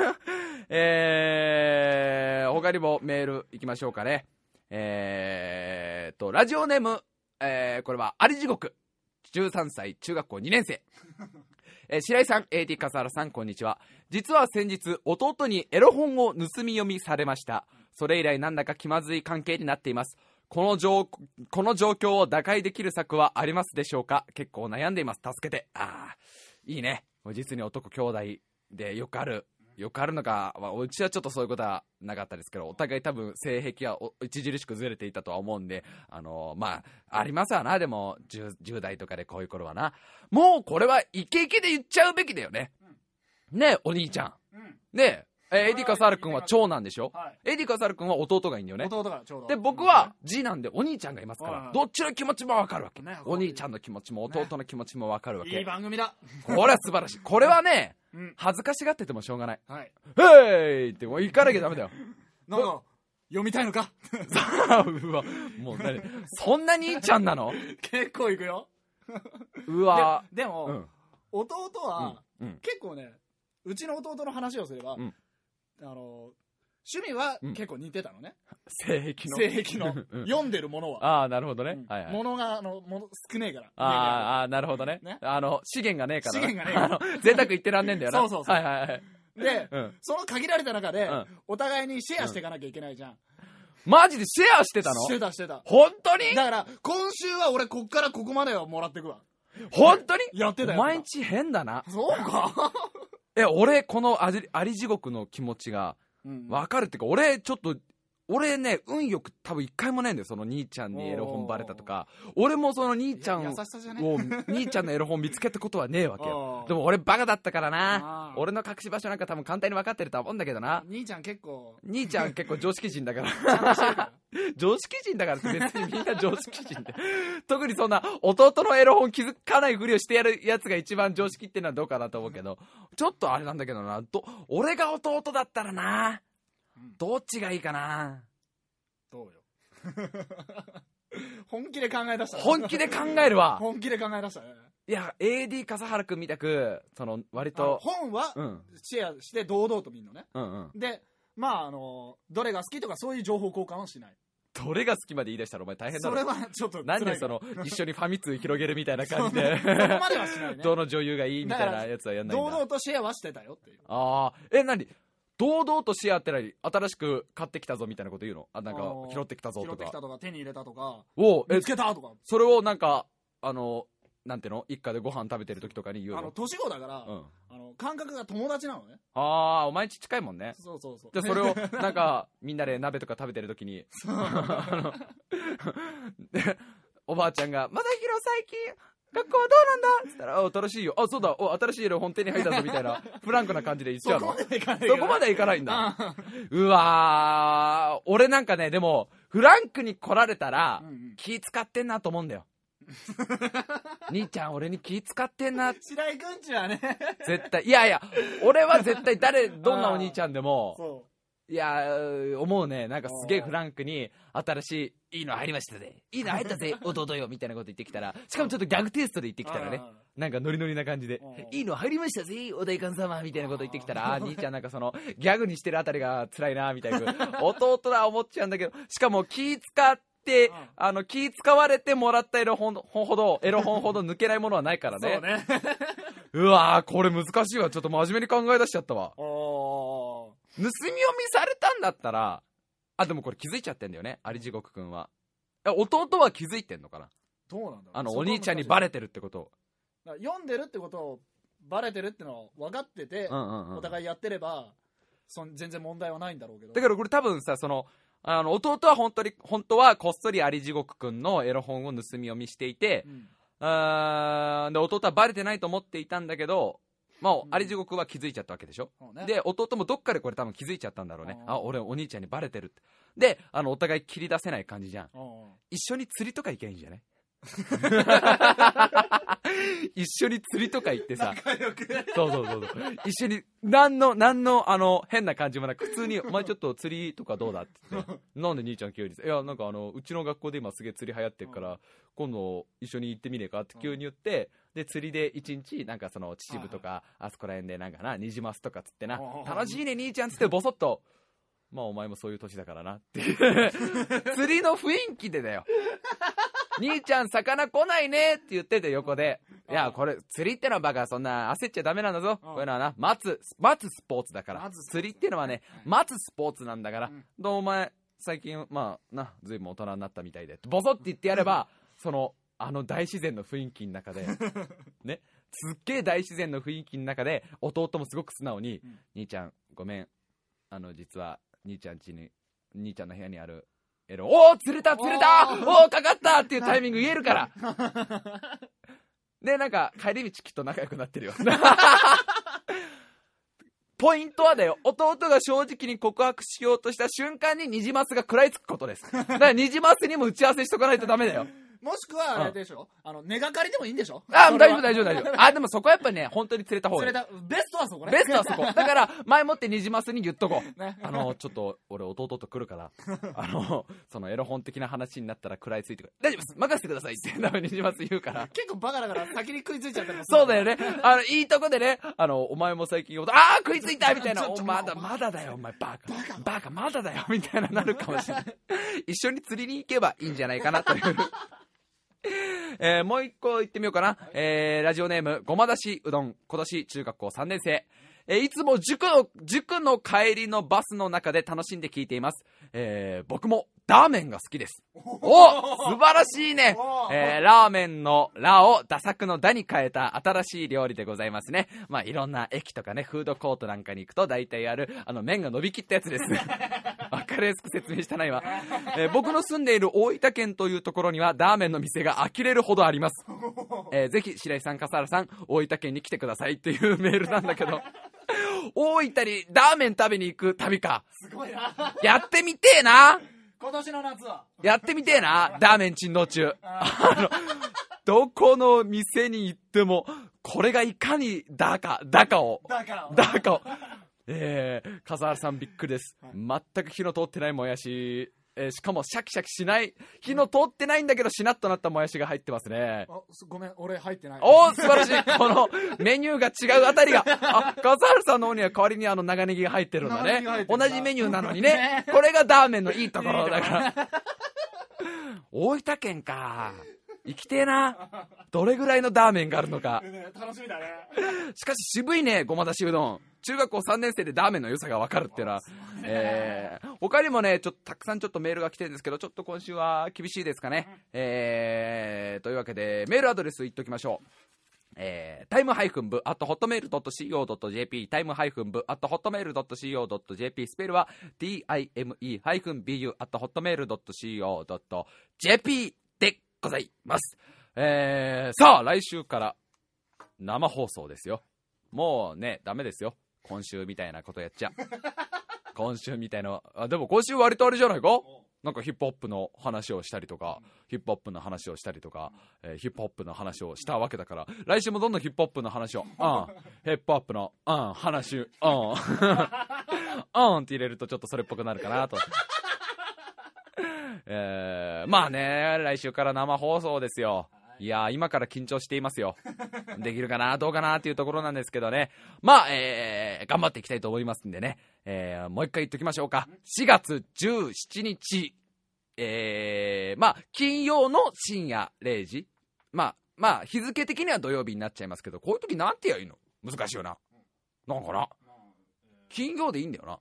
えー、他にもメール行きましょうかね。えーと、ラジオネーム、えー、これは、あり地獄。じゅうさんさい、中学校にねん生。えー、白井さん、エーディー 笠原さん、こんにちは。実は先日、弟にエロ本を盗み読みされました。それ以来なんだか気まずい関係になっています。この状、この状況を打開できる策はありますでしょうか？結構悩んでいます。助けて。あー、いいね。実に男兄弟でよくある。よくあるのか、まあ、うちはちょっとそういうことはなかったですけど、お互い多分性癖は著しくずれていたとは思うんで、あのー、まあ、ありますわな。でも 10, じゅう代とかでこういう頃はな、もうこれはイケイケで言っちゃうべきだよね。うん、ねえ、お兄ちゃん。うん、ねえ、エーディー笠原君は長男でしょ、はい、エーディー笠原君は弟がいいんだよね。弟がちょうど。で、僕は次男でお兄ちゃんがいますから、どっちの気持ちもわかるわけ、ね、お兄ちゃんの気持ちも弟の気持ちもわかるわけ、ね、 いい番組だ。 これは素晴らしい。これはね、うん、恥ずかしがっててもしょうがない。はい。へいってもう行かなきゃダメだよ。 なんか読みたいのか。 うわ、もう何そんな兄ちゃんなの？ 結構行くよ。 うわ。 で、でも、うん、弟は、うんうん、結構ね、うちの弟の話をすれば、うん、あの趣味は結構似てたのね。 性癖の。 性癖の。読んでるものは。 ああ、なるほどね。 はいはい。ものが、あの、もの少ねえから。 ああ、なるほどね。あの、資源がねえから。 資源がねえから。 贅沢言ってらんねえんだよな。 そうそうそう。 はいはいはい。 で、その限られた中で、お互いにシェアしていかなきゃいけないじゃん。 マジでシェアしてたの？ してたしてた。 本当に？ だから、今週は俺こっからここまではもらってくわ。 本当に？ やってたよ。 毎日変だな。 そうか？ え、俺、このあり、あり地獄の気持ちが、わかるっていうか、俺、ちょっと、俺ね、運よく多分一回もないんだよ。その兄ちゃんにエロ本バレたとか。俺もその兄ちゃんを、兄ちゃんのエロ本見つけたことはねえわけよ。でも俺バカだったからな。俺の隠し場所なんか多分簡単に分かってるとは思うんだけどな。 兄ちゃん結構。 兄ちゃん結構常識人だから。常識人だからって別にみんな常識人で。特にそんな弟のエロ本気づかないふりをしてやるやつが一番常識っていうのはどうかなと思うけど。ちょっとあれなんだけどな。ど俺が弟だったらな。どっちがいいかな。 どうよ。本気で考え出したね。 本気で考えるわ。 本気で考え出したね。 いや エーディー 笠原くんみたくその割と本はシェアして堂々と見るのね、うんうん、でまああのどれが好きとかそういう情報交換はしない。 どれが好きまで言い出したらお前大変だろ。 それはちょっとなんでその一緒にファミ通広げるみたいな感じでそこまではしないね。 どの女優がいいみたいなやつはやんないんだ。 堂々とシェアはしてたよっていう。 ああ、え、何堂々とシェアって何？新しく買ってきたぞみたいなこと言うの？あ、なんか拾ってきたぞとか。 拾ってきたとか手に入れたとか。 お見つけたとか。 それをなんかあのなんていうの？一家でご飯食べてる時とかに言うの？ あの年子だから、うん、あの感覚が友達なのね。 ああ、お前んち近いもんね。 そうそうそう。 でそれをなんかみんなで鍋とか食べてる時におばあちゃんがまだひろ最近学校はどうなんだっつったら、新しいよ。あ、そうだ、お、新しい色本店に入ったぞみたいな、フランクな感じで言っちゃうの。 そこまでいかない。 そこまでいかないんだ。うわー、俺なんかね、でも、フランクに来られたら、うんうん、気使ってんなと思うんだよ。兄ちゃん、俺に気使ってんな。 白井くんちはね。 絶対、いやいや、俺は絶対誰、どんなお兄ちゃんでも、そういや思うね。なんかすげえフランクに新しいいいの入りましたぜ、いいの入ったぜ弟よみたいなこと言ってきたら、しかもちょっとギャグテイストで言ってきたらね、なんかノリノリな感じでいいの入りましたぜお代官様みたいなこと言ってきたら、あ兄ちゃんなんかそのギャグにしてるあたりが辛いなみたいな弟だ思っちゃうんだけど、しかも気使ってあの気使われてもらったエロ本ほどエロ本ほど抜けないものはないからね。 そうねうわーこれ難しいわ。ちょっと真面目に考え出しちゃったわ。盗み読みされたんだったら、あ、でもこれ気づいちゃってんだよね、有地獄くんは。え、弟は気づいてんのかな。 どうなんだろう。 あのお兄ちゃんにバレてるってことを、 読んでるってことをバレてるってのを分かってて、うんうんうん、お互いやってればそん全然問題はないんだろうけど。 だからこれ多分さ、そのあの弟は本当に本当はこっそり有地獄くんのエロ本を盗み読みしていて、うん、あで弟はバレてないと思っていたんだけど、 まあ、あり地獄は気づいちゃったわけでしょ、 ね、 で弟もどっかでこれ多分気づいちゃったんだろうね。 ああ俺お兄ちゃんにバレてるって。であのお互い切り出せない感じじゃん。一緒に釣りとか行けばいいんじゃない一緒に釣りとか行ってさ、そうそうそうそう、一緒に何の何のあの変な感じもなく普通にお前ちょっと釣りとかどうだって言ってなんで兄ちゃん急にいやなんかあのうちの学校で今すげえ釣り流行ってるから今度一緒に行ってみねえかって急に言って、で釣りで一日なんかその秩父とかあそこら辺でなんかなニジマスとか釣ってな楽しいね兄ちゃんつってボソッとまあお前もそういう年だからなっていう釣りの雰囲気でだよ兄ちゃん魚来ないねって言ってて横でいやこれ釣りってのはバカそんな焦っちゃダメなんだぞこういうのはな待つ待つスポーツだから釣りってのはね待つスポーツなんだからどうお前最近まあなずいぶん大人になったみたいでボソって言ってやればそのあの大自然の雰囲気の中でねすっげえ大自然の雰囲気の中で弟もすごく素直に兄ちゃんごめんあの実は兄ちゃん家に兄ちゃんの部屋にあるエロおー釣れた釣れたおーかかったっていうタイミング言えるからでなんか帰り道きっと仲良くなってるよポイントはだよ弟が正直に告白しようとした瞬間にニジマスが食らいつくことですだからニジマスにも打ち合わせしとかないとダメだよもしくはあれでしょ、うん、あの根がかりでもいいんでしょあ大丈夫大丈夫大丈夫あでもそこはやっぱりね本当に釣れた方がいい釣れたベストはそこねベストはそこだから前もってニジマスに言っとこう、 ね、 あのちょっと俺弟と来るからあのそのエロ本的な話になったら食らいついてくる大丈夫です任せてくださいって多分ニジマス言うから結構バカだから先に食いついちゃったりもそうだよねあのいいとこでねあのお前も最近ああ食いついたみたいなおまだまだだよお前バカバカバカまだだよみたいななるかもしれない一緒に釣りに行けばいいんじゃないかなというえー、もう一個言ってみようかな、えー、ラジオネームごまだしうどん今年中学校さんねん生、えー、いつも塾の塾の帰りのバスの中で楽しんで聞いています、えー、僕もラーメンが好きです。お素晴らしいね、えー、ラーメンのラをダサくのダに変えた新しい料理でございますね。まあいろんな駅とかねフードコートなんかに行くと大体あるあの麺が伸びきったやつですわかりやすく説明したな今、えー、僕の住んでいる大分県というところにはラーメンの店が呆れるほどあります、えー、ぜひ白井さん笠原さん大分県に来てくださいっていうメールなんだけど大分にラーメン食べに行く旅かすごいなやってみてえな今年の夏はやってみてえなラーメン珍道中あのどこの店に行ってもこれがいかにだかだかをだかをだかをえー、笠原さんびっくりです、はい、全く火の通ってないもやし、えー、しかもシャキシャキしない火の通ってないんだけどしなっとなったもやしが入ってますね。 あごめん俺入ってないおー素晴らしいこのメニューが違うあたりがあ笠原さんの方には代わりにあの長ネギが入ってるんだね同じメニューなのにねこれがラーメンのいいところだから大分県か行きてえなどれぐらいのラーメンがあるのか、 ね、楽しみだねしかし渋いねごまだしうどん中学校さんねん生でラーメンの良さが分かるっていうのは、えー、他にもねちょっとたくさんちょっとメールが来てるんですけどちょっと今週は厳しいですかね、えー、というわけでメールアドレス言っときましょう。えー、タイムハイフン部アットホットメールドットシーオードットジェーピータイムハイフン部アットホットメールドットシーオードットジェーピースペルは ティーアイエムイーハイフンビーユーアットホットメールドットシーオードットジェーピーでございます。えー、さあ来週から生放送ですよ。もうねダメですよ今週みたいなことやっちゃ今週みたいなあでも今週割とあれじゃないかなんかヒップホップの話をしたりとかヒップホップの話をしたりとか、えー、ヒップホップの話をしたわけだから来週もどんどんヒップホップの話をうんヒップホップのうん話うんうんって入れるとちょっとそれっぽくなるかなとえー、まあね来週から生放送ですよ。いや今から緊張していますよできるかなどうかなっていうところなんですけどねまあ、えー、頑張っていきたいと思いますんでね、えー、もう一回言っときましょうか。しがつじゅうしちにちえー、まあ金曜の深夜れいじまあまあ日付的には土曜日になっちゃいますけどこういう時なんて言えばいいの難しいよななんかな金曜でいいんだよな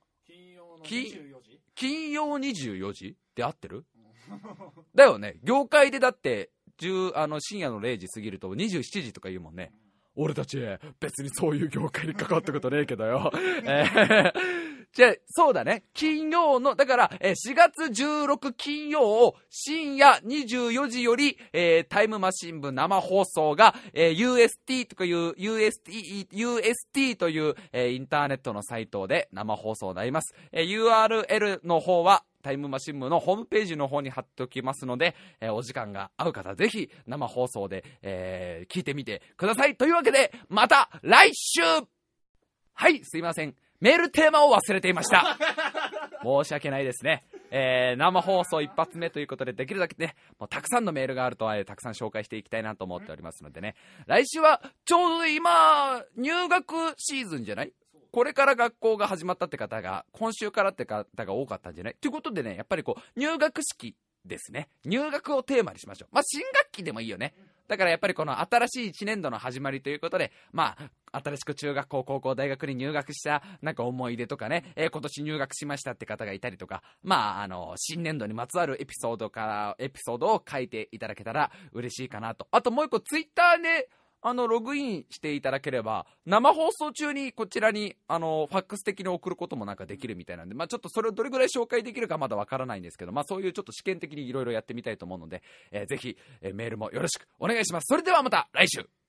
金曜にじゅうよじって合ってるだよね業界でだってあの深夜のれいじ過ぎるとにじゅうしちじとか言うもんね。俺たち別にそういう業界に関わったことねえけどよ、えー、 じゃあ、そうだね。金曜の、だから、えー、しがつじゅうろく金曜深夜にじゅうよじより、えー、タイムマシン部生放送が、えー、ユーエスティー とかいう、ユーエスティー、ユーエスティー という、えー、インターネットのサイトで生放送になります。えー、ユーアールエル の方は、タイムマシン部のホームページの方に貼っておきますので、えー、お時間が合う方、ぜひ生放送で、えー、聞いてみてください。というわけで、また来週。はい、すいません。メールテーマを忘れていました。申し訳ないですね。えー、生放送一発目ということで、できるだけね、もうたくさんのメールがあると、えー、たくさん紹介していきたいなと思っておりますのでね。来週はちょうど今入学シーズンじゃない？これから学校が始まったって方が、今週からって方が多かったんじゃない？ということでね、やっぱりこう入学式ですね。入学をテーマにしましょう。まあ新学期でもいいよね。だからやっぱりこの新しいいちねんどの始まりということで、まあ新しく中学校、高校、大学に入学したなんか思い出とかね、えー、今年入学しましたって方がいたりとか、まああの新年度にまつわるエピソードからエピソードを書いていただけたら嬉しいかなと。あともう一個ツイッターであのログインしていただければ生放送中にこちらにあのファックス的に送ることもなんかできるみたいなんで、まあちょっとそれをどれぐらい紹介できるかまだわからないんですけど、まあそういうちょっと試験的にいろいろやってみたいと思うので、えー、ぜひ、えー、メールもよろしくお願いします。それではまた来週。